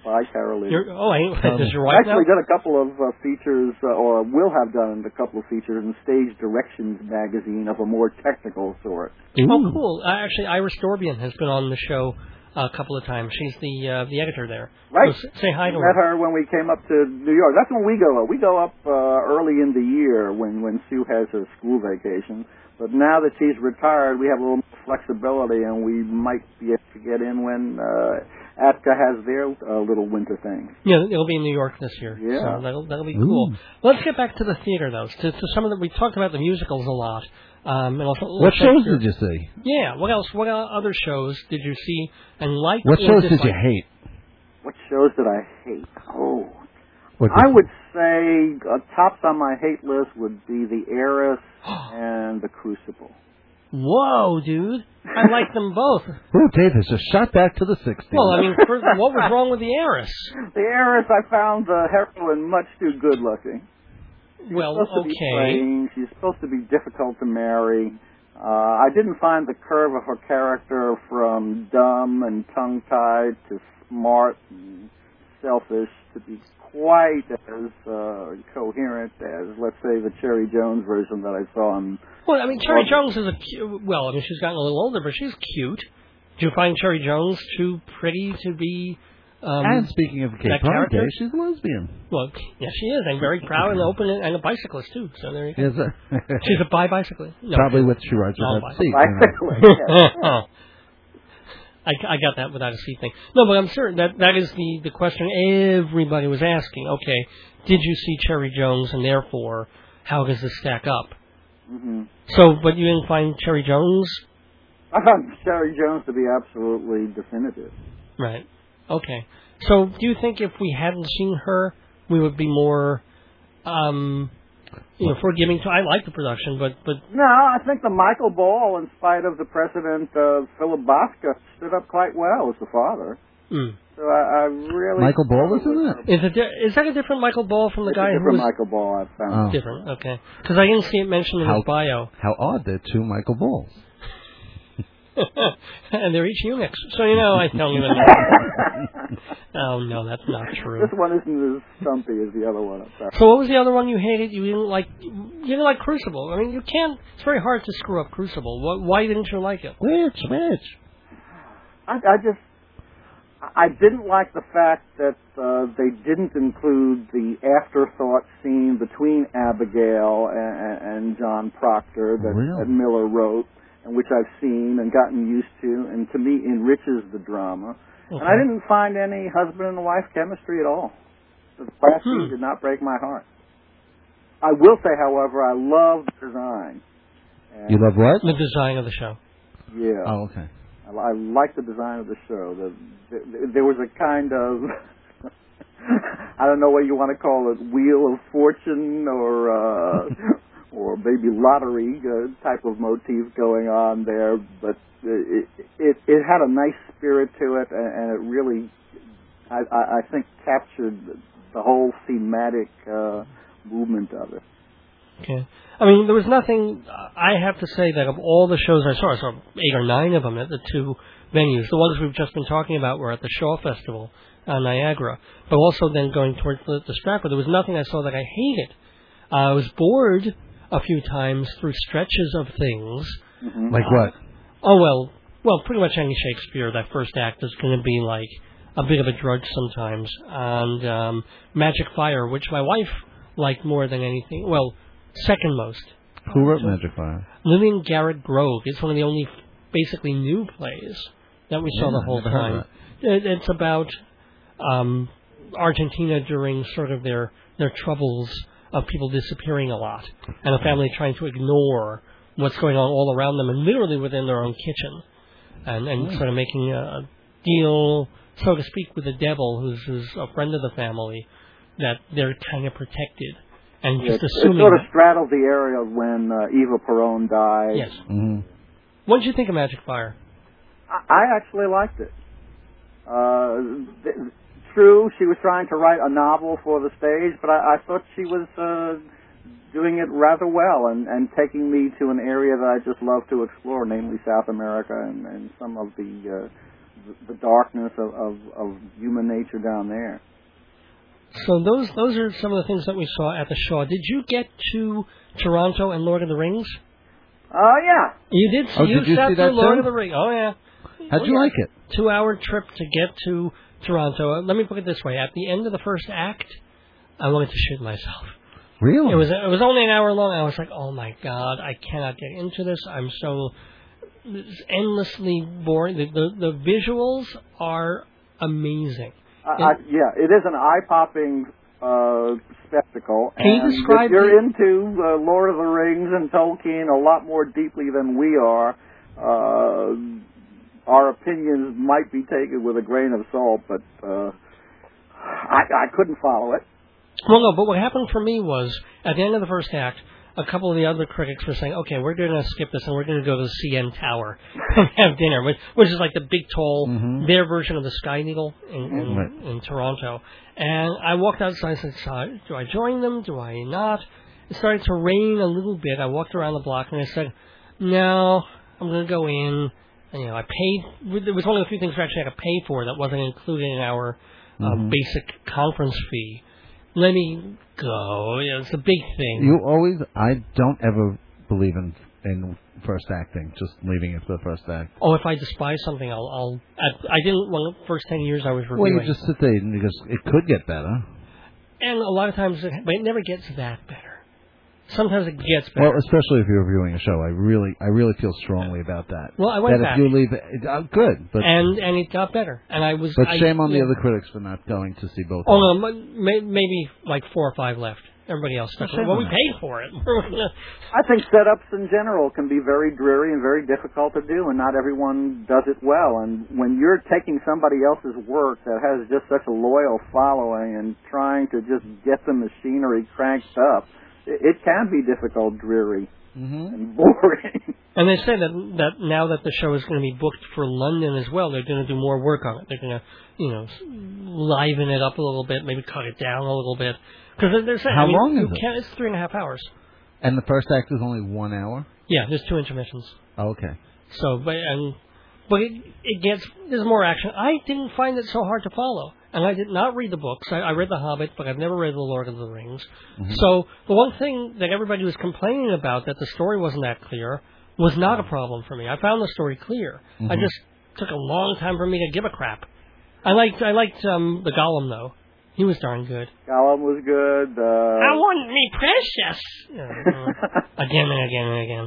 Bye, Carolina. You're, oh, I, Um, does your I wife know? actually did a couple of uh, features, uh, or will have done a couple of features in Stage Directions magazine of a more technical sort. Oh, cool. Uh, actually, Iris Dorbian has been on the show a couple of times. She's the uh, the editor there. Right. So s- say hi to We met her. her when we came up to New York. That's when we go up. We go up uh, early in the year when, when Sue has her school vacation. But now that she's retired, we have a little more flexibility, and we might be able to get in when uh, A T C A has their uh, little winter thing. Yeah, it'll be in New York this year. Yeah. So that'll, that'll be Ooh. cool. Let's get back to the theater, though. To, to some of the, we talked about the musicals a lot. Um, and also What shows did you see? Yeah. What else? What other shows did you see and like? What or shows did dislike? you hate? What shows did I hate? Oh, What I did- would say uh, tops on my hate list would be The Heiress and The Crucible. Whoa, dude! I like them both. Oh, Davis, just shot back to the sixties. Well, I mean, first, what was wrong with the Heiress? The Heiress, I found the heroine much too good looking. Well, She's supposed to be okay. plain. She's supposed to be difficult to marry. Uh, I didn't find the curve of her character from dumb and tongue-tied to smart and selfish to be quite as uh, coherent as, let's say, the Cherry Jones version that I saw in... Well, I mean, Cherry Jones is a cute, well, I mean, she's gotten a little older, but she's cute. Do you find Cherry Jones too pretty to be? Um, and speaking of Kate that Bronte, character? she's a lesbian. Well, yes, she is, and very proud and open, and, and a bicyclist too. So there you go. Yes, sir. She's a bi-bicyclist. No, Probably with she rides Oh, without bi- seat. Bicycling, yes. oh. I, I got that without a seat thing. No, but I'm certain that that is the, the question everybody was asking. Okay, did you see Cherry Jones, and therefore, how does this stack up? Mm-hmm. So, but you didn't find Cherry Jones? I found Cherry Jones to be absolutely definitive. Right. Okay. So, do you think if we hadn't seen her, we would be more, um, you know, forgiving to? I like the production, but but No, I think the Michael Ball, in spite of the precedent of Philip Bosca, stood up quite well as the father. mm. So I, I really... Michael Ball was in it? is it di- is that a different Michael Ball from the It's guy a who different was Michael Ball, I've found. Oh. different? Okay, because I didn't see it mentioned in How- his bio. How odd, they're two Michael Balls. And they're each eunuchs. So, you know, I don't even know. Oh, no, that's not true. This one isn't as stumpy as the other one. I'm sorry. So what was the other one you hated? You didn't like You didn't like Crucible. I mean, you can't, it's very hard to screw up Crucible. Why, why didn't you like it? Which, which? I, I just... I didn't like the fact that uh, they didn't include the afterthought scene between Abigail and, and John Proctor that, Really? that Miller wrote, and which I've seen and gotten used to, and to me enriches the drama. Okay. And I didn't find any husband and wife chemistry at all. The last Hmm. scene did not break my heart. I will say, however, I love the design. And You love what? The design of the show. Yeah. Oh, okay. I, I like the design of the show. The, the, there was a kind of, I don't know what you want to call it, Wheel of Fortune or uh, or maybe lottery uh, type of motif going on there, but it, it it had a nice spirit to it, and, and it really, I, I, I think, captured the whole thematic uh, movement of it. Okay. I mean, there was nothing, I have to say that of all the shows I saw, I saw eight or nine of them at the two venues. The ones we've just been talking about were at the Shaw Festival on Niagara, but also then going towards the, the Stratford. There was nothing I saw that I hated. Uh, I was bored a few times through stretches of things. Mm-hmm. Like what? Oh, well, well, pretty much any Shakespeare, that first act is going to be like a bit of a drudge sometimes. And um, Magic Fire, which my wife liked more than anything, well, second most. Who wrote Magic Fire? Lillian Garrett Grove. It's one of the only basically new plays that we saw Yeah, the whole never heard of time. It, it's about um, Argentina during sort of their their troubles of people disappearing a lot, and a family trying to ignore what's going on all around them, and literally within their own kitchen, and and Hmm. sort of making a deal, so to speak, with the devil, who's, who's a friend of the family, that they're kind of protected. And Yeah, just it, assuming. it sort of straddled the area of when uh, Eva Peron died. Yes. Mm-hmm. What did you think of Magic Fire? I, I actually liked it. Uh, th- true, she was trying to write a novel for the stage, but I, I thought she was uh, doing it rather well and, and taking me to an area that I just love to explore, namely South America and, and some of the uh, the darkness of, of, of human nature down there. So those those are some of the things that we saw at the Shaw. Did you get to Toronto and Lord of the Rings? Oh, uh, yeah. You did see, oh, you did you sat see through that Lord too? of the Rings. Oh, yeah. How'd oh, you yeah. like it? Two-hour trip to get to Toronto. Uh, let me put it this way. At the end of the first act, I wanted to shoot myself. Really? It was it was only an hour long. I was like, oh, my God, I cannot get into this. I'm so endlessly boring. The, the, the visuals are amazing. Uh, I, yeah, it is an eye-popping uh, spectacle. Can you and describe if you're the... into uh, Lord of the Rings and Tolkien a lot more deeply than we are, uh, our opinions might be taken with a grain of salt, but uh, I, I couldn't follow it. Well, no, but what happened for me was, at the end of the first act, a couple of the other critics were saying, okay, we're going to skip this and we're going to go to the C N Tower and have dinner, which, which is like the big, tall, mm-hmm. their version of the Sky Needle in, in, right. in Toronto. And I walked outside and said, do I join them? Do I not? It started to rain a little bit. I walked around the block and I said, no, I'm going to go in. And, you know, I paid. There was one of the few things we actually had to pay for that wasn't included in our uh, mm-hmm. basic conference fee. Let me go. You know, it's a big thing. You always, I don't ever believe in in first acting, just leaving it for the first act. Oh, if I despise something, I'll. I'll I, I didn't. Well, the first ten years I was reviewing. Well, you just sit there because it could get better. And a lot of times, it, but it never gets that better. Sometimes it gets better. Well, especially if you're reviewing a show, I really, I really feel strongly about that. Well, I went that back. if you leave, it, uh, good, but and and it got better. And I was. But I, shame on yeah. the other critics for not going to see both. Oh no, may, maybe like four or five left. Everybody else stuck. Well, we paid for it. I think setups in general can be very dreary and very difficult to do, and not everyone does it well. And when you're taking somebody else's work that has just such a loyal following and trying to just get the machinery cranked up, it, it can be difficult, dreary, mm-hmm. and boring. And they say that that now that the show is going to be booked for London as well, they're going to do more work on it. They're going to, you know, liven it up a little bit, maybe cut it down a little bit. Because they're saying, how I mean, long is you it? can't, it's three and a half hours. And the first act is only one hour. Yeah, there's two intermissions. Oh, okay. So, but and but it, it gets there's more action. I didn't find it so hard to follow, and I did not read the books. I, I read The Hobbit, but I've never read The Lord of the Rings. Mm-hmm. So the one thing that everybody was complaining about, that the story wasn't that clear, was not a problem for me. I found the story clear. Mm-hmm. I just took a long time for me to give a crap. I liked I liked um, the Gollum though. He was darn good. Gollum was good. Uh... I want me precious. Uh, again and again and again.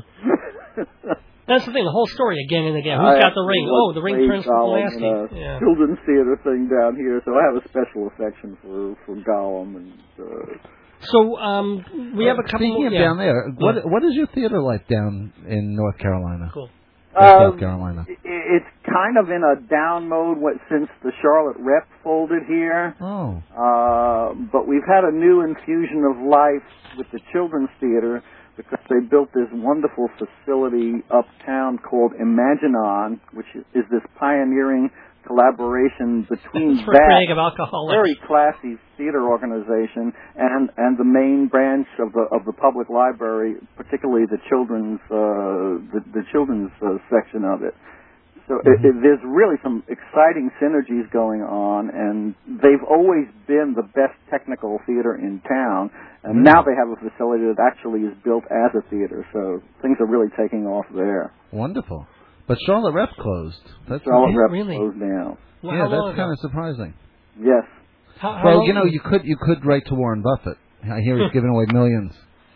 That's the thing. The whole story again and again. Who's I got the ring? Oh, the ring turns to Gollum in plastic. a Yeah. children's theater thing down here, so I have a special affection for for Gollum. And uh... So um, we have a couple. Speaking more, of yeah. down there, what what is your theater like down in North Carolina? Cool. South uh, Carolina. It's kind of in a down mode what, since the Charlotte Rep folded here. Oh. Uh, but we've had a new infusion of life with the Children's Theater because they built this wonderful facility uptown called Imaginon, which is this pioneering collaboration between for that of alcoholics. very classy theater organization and and the main branch of the of the public library, particularly the children's uh, the, the children's uh, section of it. So mm-hmm. it, it, there's really some exciting synergies going on, and they've always been the best technical theater in town, and mm-hmm. now they have a facility that actually is built as a theater. So things are really taking off there. Wonderful. But Charlotte Rep closed. That's Charlotte yeah, Rep really? closed now. Well, yeah, that's ago? kind of surprising. Yes. How, how well, long you know, you could you could write to Warren Buffett. I hear he's giving away millions.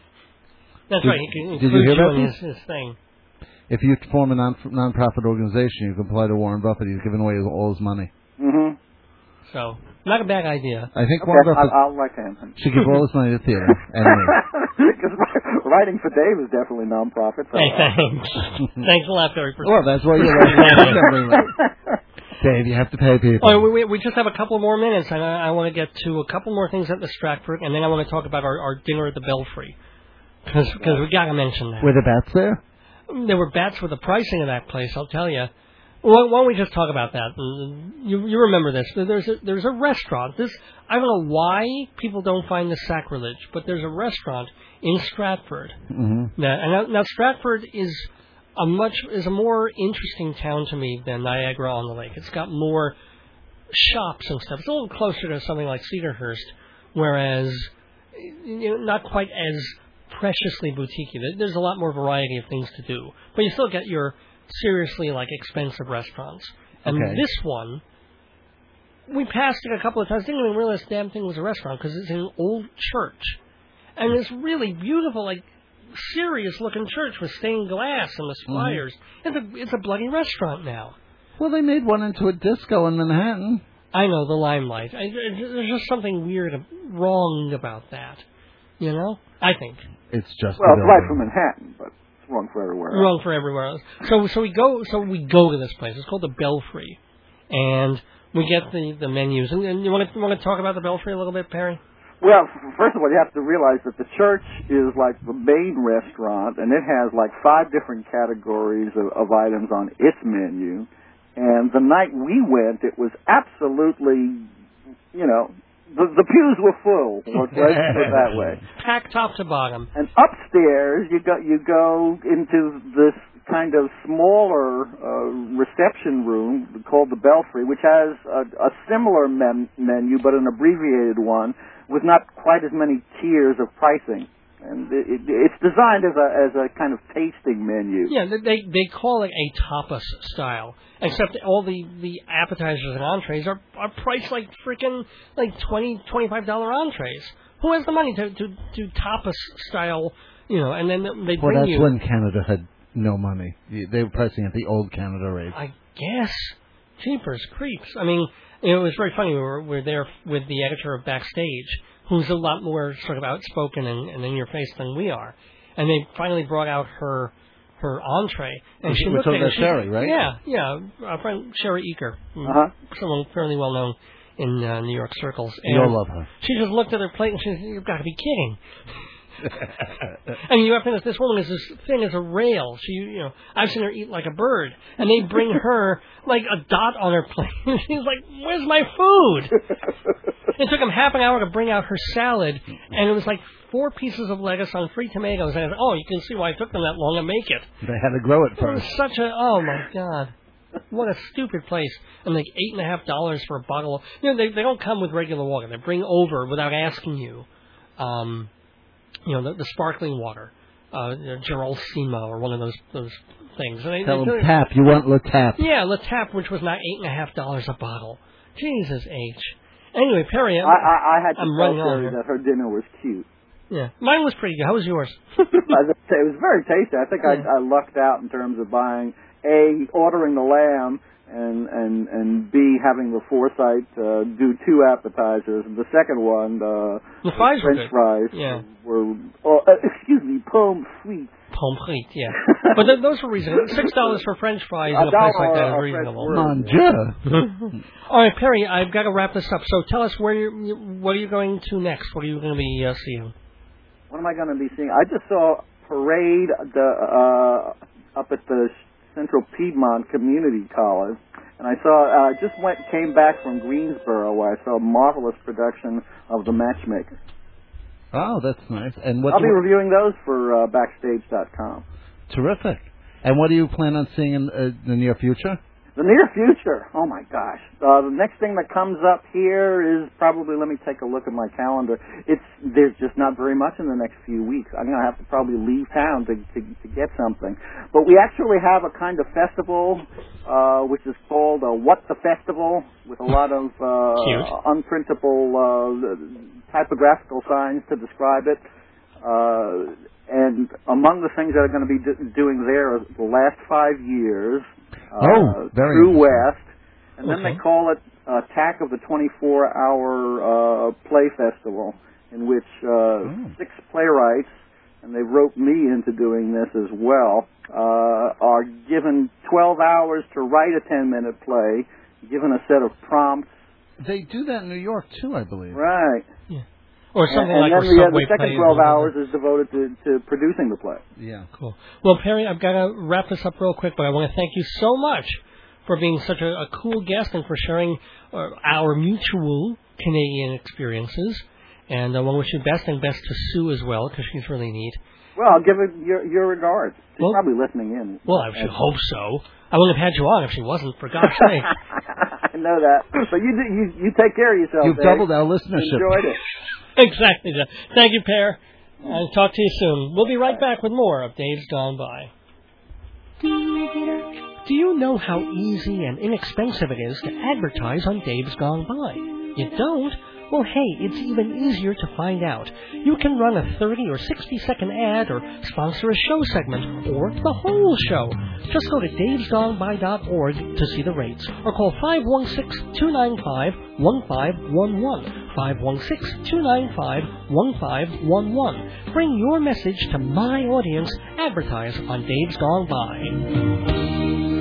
That's did, right. He can did you hear you about in this? his, his thing. If you form a non non-profit organization, you can apply to Warren Buffett. He's giving away all his money. Mm-hmm. So, not a bad idea. I think okay, Warren Buffett I'll, I'll like him. should give all his money to theater. Anyway. Because writing for Dave is definitely non-profit. So. Hey, thanks. Thanks a lot, Barry. For Well, that's why you're writing. Dave, you have to pay people. Oh, we, we, we just have a couple more minutes, and I, I want to get to a couple more things at the Stratford, and then I want to talk about our, our dinner at the Belfry. Because we got to mention that. Were the bats there? There were bats with the pricing of that place, I'll tell you. Why, why don't we just talk about that? You, you remember this. There's a, there's a restaurant. This I don't know why people don't find this sacrilege, but there's a restaurant in Stratford. Mm-hmm. Now, and now, now Stratford is a much is a more interesting town to me than Niagara on the Lake. It's got more shops and stuff. It's a little closer to something like Cedarhurst, whereas you know, not quite as preciously boutique-y. There's a lot more variety of things to do, but you still get your seriously like expensive restaurants. And Okay. this one, we passed it a couple of times. Didn't even realize the damn thing was a restaurant because it's in an old church, and it's really beautiful, like serious-looking church with stained glass and the spires. Mm-hmm. It's a it's a bloody restaurant now. Well, they made one into a disco in Manhattan. I know, the Limelight. I, there's just something weird, wrong about that. You know, I think it's just well, it's right for Manhattan, but it's wrong for everywhere else. Wrong for everywhere else. So so we go so we go to this place. It's called the Belfry, and we get the, the menus. And, and you want to you want to talk about the Belfry a little bit, Perry? Well, first of all, you have to realize that the church is like the main restaurant, and it has like five different categories of, of items on its menu. And the night we went, it was absolutely, you know, the, the pews were full. Let's put it that way. Packed top to bottom. And upstairs, you go you go into this kind of smaller uh, reception room called the Belfry, which has a, a similar men- menu, but an abbreviated one, with not quite as many tiers of pricing. And it, it, it's designed as a as a kind of tasting menu. Yeah, they they call it a tapas style, except all the, the appetizers and entrees are, are priced like freaking like twenty twenty-five dollar entrees. Who has the money to to do tapas style? You know, and then they bring well, that's you. when Canada had no money. They were pricing at the old Canada rate. I guess cheapers creeps. I mean, it was very funny. We were we were there with the editor of Backstage, who's a lot more sort of outspoken and, and in your face than we are. And they finally brought out her her entree, and she We're looked at talking it. about she- Sherry, right? Yeah, yeah. Our friend Sherry Eaker, Uh-huh. someone fairly well known in uh, New York circles. You And all love her. she just looked at her plate and she said, "You've got to be kidding." And you have to know this woman is as thin as a rail. She, you know, I've seen her eat like a bird, and they bring her like a dot on her plate. She's like, "Where's my food?" It took them half an hour to bring out her salad, and it was like four pieces of lettuce on three tomatoes. And I said, "Oh, you can see why it took them that long to make it." They had to grow it It was first. such a oh my god. What a stupid place. And like eight and a half dollars for a bottle of you know, they they don't come with regular water. They bring over without asking you. Um You know, the, the sparkling water, uh, Gerolsima or one of those those things. And they, Tell they, them tap. You want La Tap. Yeah, La Tap, which was now eight and a half dollars a bottle. Jesus H. Anyway, Perry, I, I, I had to I'm tell running on Sherry here. that her dinner was cute. Yeah, mine was pretty good. How was yours? I was gonna say, it was very tasty. I think Yeah. I, I lucked out in terms of buying A, ordering the lamb, and and and B, having the foresight to do two appetizers. And the second one, uh, The fries were French good. fries, Yeah. were oh, uh, excuse me, pomme frites. Pomme frites, yeah. But th- those were reasonable. Six dollars for French fries in A a place like that dollar is a reasonable. French Mon Dieu. All right, Perry, I've got to wrap this up. So tell us where you what are you going to next? What are you going to be uh, seeing? What am I going to be seeing? I just saw Parade the, uh, up at the Central Piedmont Community College, and I saw uh, just went came back from Greensboro where I saw a marvelous production of The Matchmaker. Oh, that's nice. And what? I'll do be you- reviewing those for uh, Backstage dot com. Terrific. And what do you plan on seeing in uh, the near future? The near future. Oh my gosh. Uh, the next thing that comes up here is probably. Let me take a look at my calendar. It's there's just not very much in the next few weeks. I'm gonna have to probably leave town to to, to get something. But we actually have a kind of festival, uh, which is called uh, What the Festival, with a lot of uh, Cute. unprintable uh, typographical signs to describe it. Uh, and among the things that are going to be do- doing there are the last five years. Uh, Oh, very True interesting. West, and then Okay. they call it uh, Attack of the twenty-four hour uh, Play Festival, in which uh, Oh. six playwrights, and they roped me into doing this as well, uh, are given twelve hours to write a ten-minute play, given a set of prompts. They do that in New York too, I believe. Right. Or something and like and where then the, uh, Subway the second plays twelve or hours whatever. is devoted to, to producing the play. Yeah. Cool. Well, Perry, I've got to wrap this up real quick, but I want to thank you so much for being such a, a cool guest and for sharing uh, our mutual Canadian experiences. And I want to wish you best and best to Sue as well, because she's really neat. Well, I'll give her your, your regards. She's Well- probably listening in. Well, I should hope so. I wouldn't have had you on if she wasn't, for gosh sake. I know that. So you, do, you you take care of yourself, You've Dave. doubled our listenership. Enjoyed it. Exactly. Jeff. Thank you, Pear. I'll talk to you soon. We'll be right back with more of Dave's Gone By. Do you know how easy and inexpensive it is to advertise on Dave's Gone By? You don't? Well, hey, it's even easier to find out. You can run a thirty or sixty second ad or sponsor a show segment or the whole show. Just go to daves gone by dot org to see the rates or call five one six, two nine five, one five one one. five one six, two nine five, one five one one. Bring your message to my audience. Advertise on Dave's Gone By.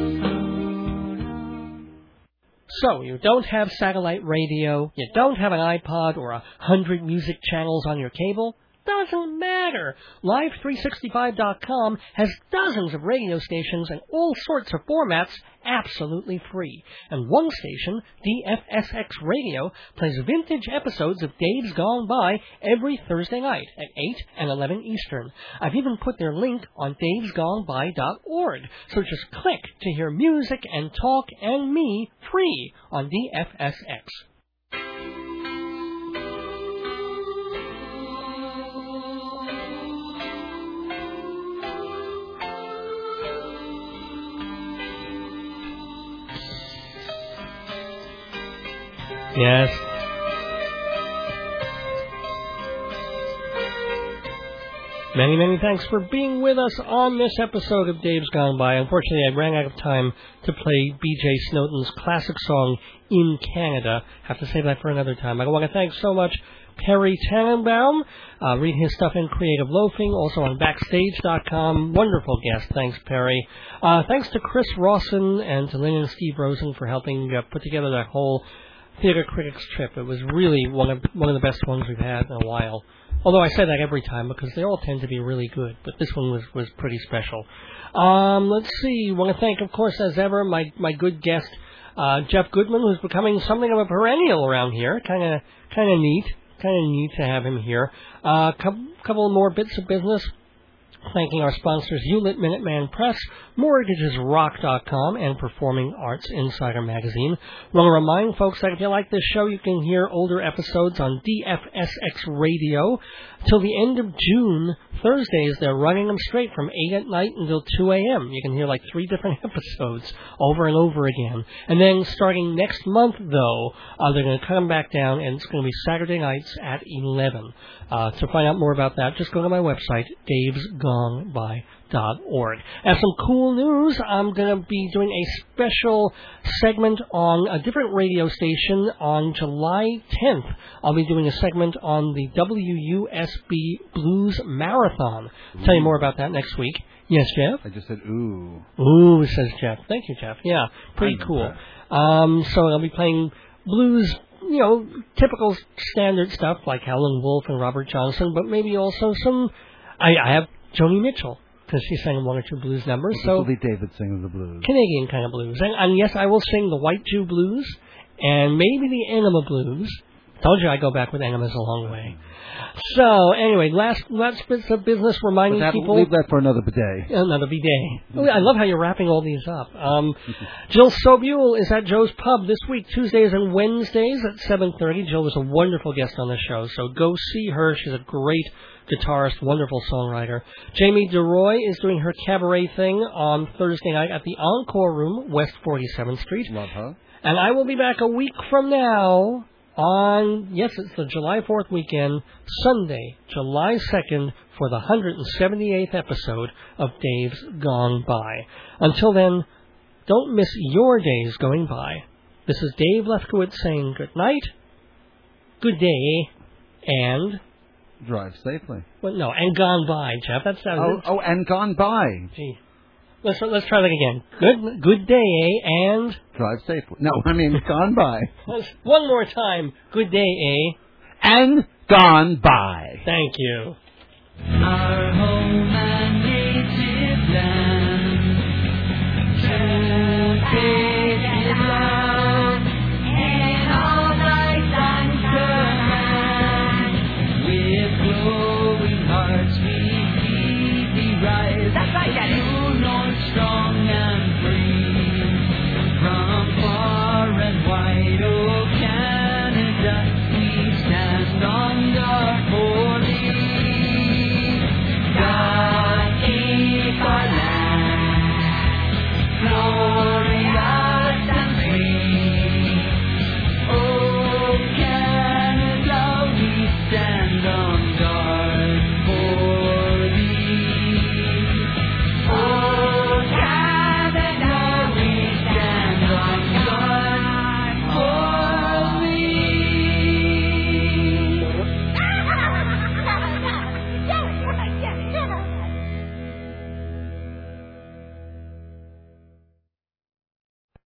So, you don't have satellite radio, you don't have an iPod or a hundred music channels on your cable? Doesn't matter. Live three sixty-five dot com has dozens of radio stations and all sorts of formats absolutely free. And one station, D F S X Radio, plays vintage episodes of Dave's Gone By every Thursday night at eight and eleven Eastern. I've even put their link on daves gone by dot org, so just click to hear music and talk and me free on D F S X. Yes. Many, many thanks for being with us on this episode of Dave's Gone By. Unfortunately, I ran out of time to play B J Snowden's classic song, In Canada. Have to save that for another time. I want to thank so much Perry Tannenbaum. Uh, read his stuff in Creative Loafing, also on backstage dot com. Wonderful guest. Thanks, Perry. Uh, thanks to Chris Rawson and to Lynn and Steve Rosen for helping uh, put together that whole Theater Critics trip. It was really one of one of the best ones we've had in a while. Although I say that every time because they all tend to be really good, but this one was, was pretty special. Um, let's see. I want to thank, of course, as ever, my my good guest, uh, Jeff Goodman, who's becoming something of a perennial around here. Kind of kind of neat, kind of neat to have him here. A uh, couple, couple more bits of business. Thanking our sponsors, Hewlett Minuteman Press, Mortgages Rock dot com, and Performing Arts Insider Magazine. Want to remind folks that if you like this show, you can hear older episodes on D F S X Radio. Till the end of June, Thursdays, they're running them straight from eight at night until two a.m. You can hear like three different episodes over and over again. And then starting next month, though, uh, they're going to come back down, and it's going to be Saturday nights at eleven. Uh, to find out more about that, just go to my website, daves gone by dot org. As some cool news, I'm going to be doing a special segment on a different radio station on July tenth. I'll be doing a segment on the W U S B Blues Marathon. Ooh. Tell you more about that next week. Yes, Jeff? I just said, ooh. Ooh, says Jeff. Thank you, Jeff. Yeah, pretty cool. Um, so I'll be playing blues, you know, typical standard stuff like Howlin' Wolf and Robert Johnson, but maybe also some, I, I have Joni Mitchell, because she sang one or two blues numbers. This so will be David singing the blues. Canadian kind of blues. And, and yes, I will sing the White Jew Blues and maybe the Enema Blues. Told you I go back with Enemas a long way. So, anyway, last last bits of business reminding that, people... Leave that for another bidet. Another bidet. I love how you're wrapping all these up. Um, Jill Sobule is at Joe's Pub this week, Tuesdays and Wednesdays at seven thirty. Jill was a wonderful guest on the show, so go see her. She's a great guitarist, wonderful songwriter. Jamie DeRoy is doing her cabaret thing on Thursday night at the Encore Room, West forty-seventh Street. Love her. And I will be back a week from now on, yes, it's the July fourth weekend, Sunday, July second, for the one hundred seventy-eighth episode of Dave's Gone By. Until then, don't miss your days going by. This is Dave Lefkowitz saying good night, good day, and... drive safely. Well, no, and gone by, Jeff. That sounds... Oh, oh, and gone by. Gee. Let's let's try that again. Good good day, and... drive safely. No, I mean gone by. One more time. Good day, eh? And gone by. Thank you. Our home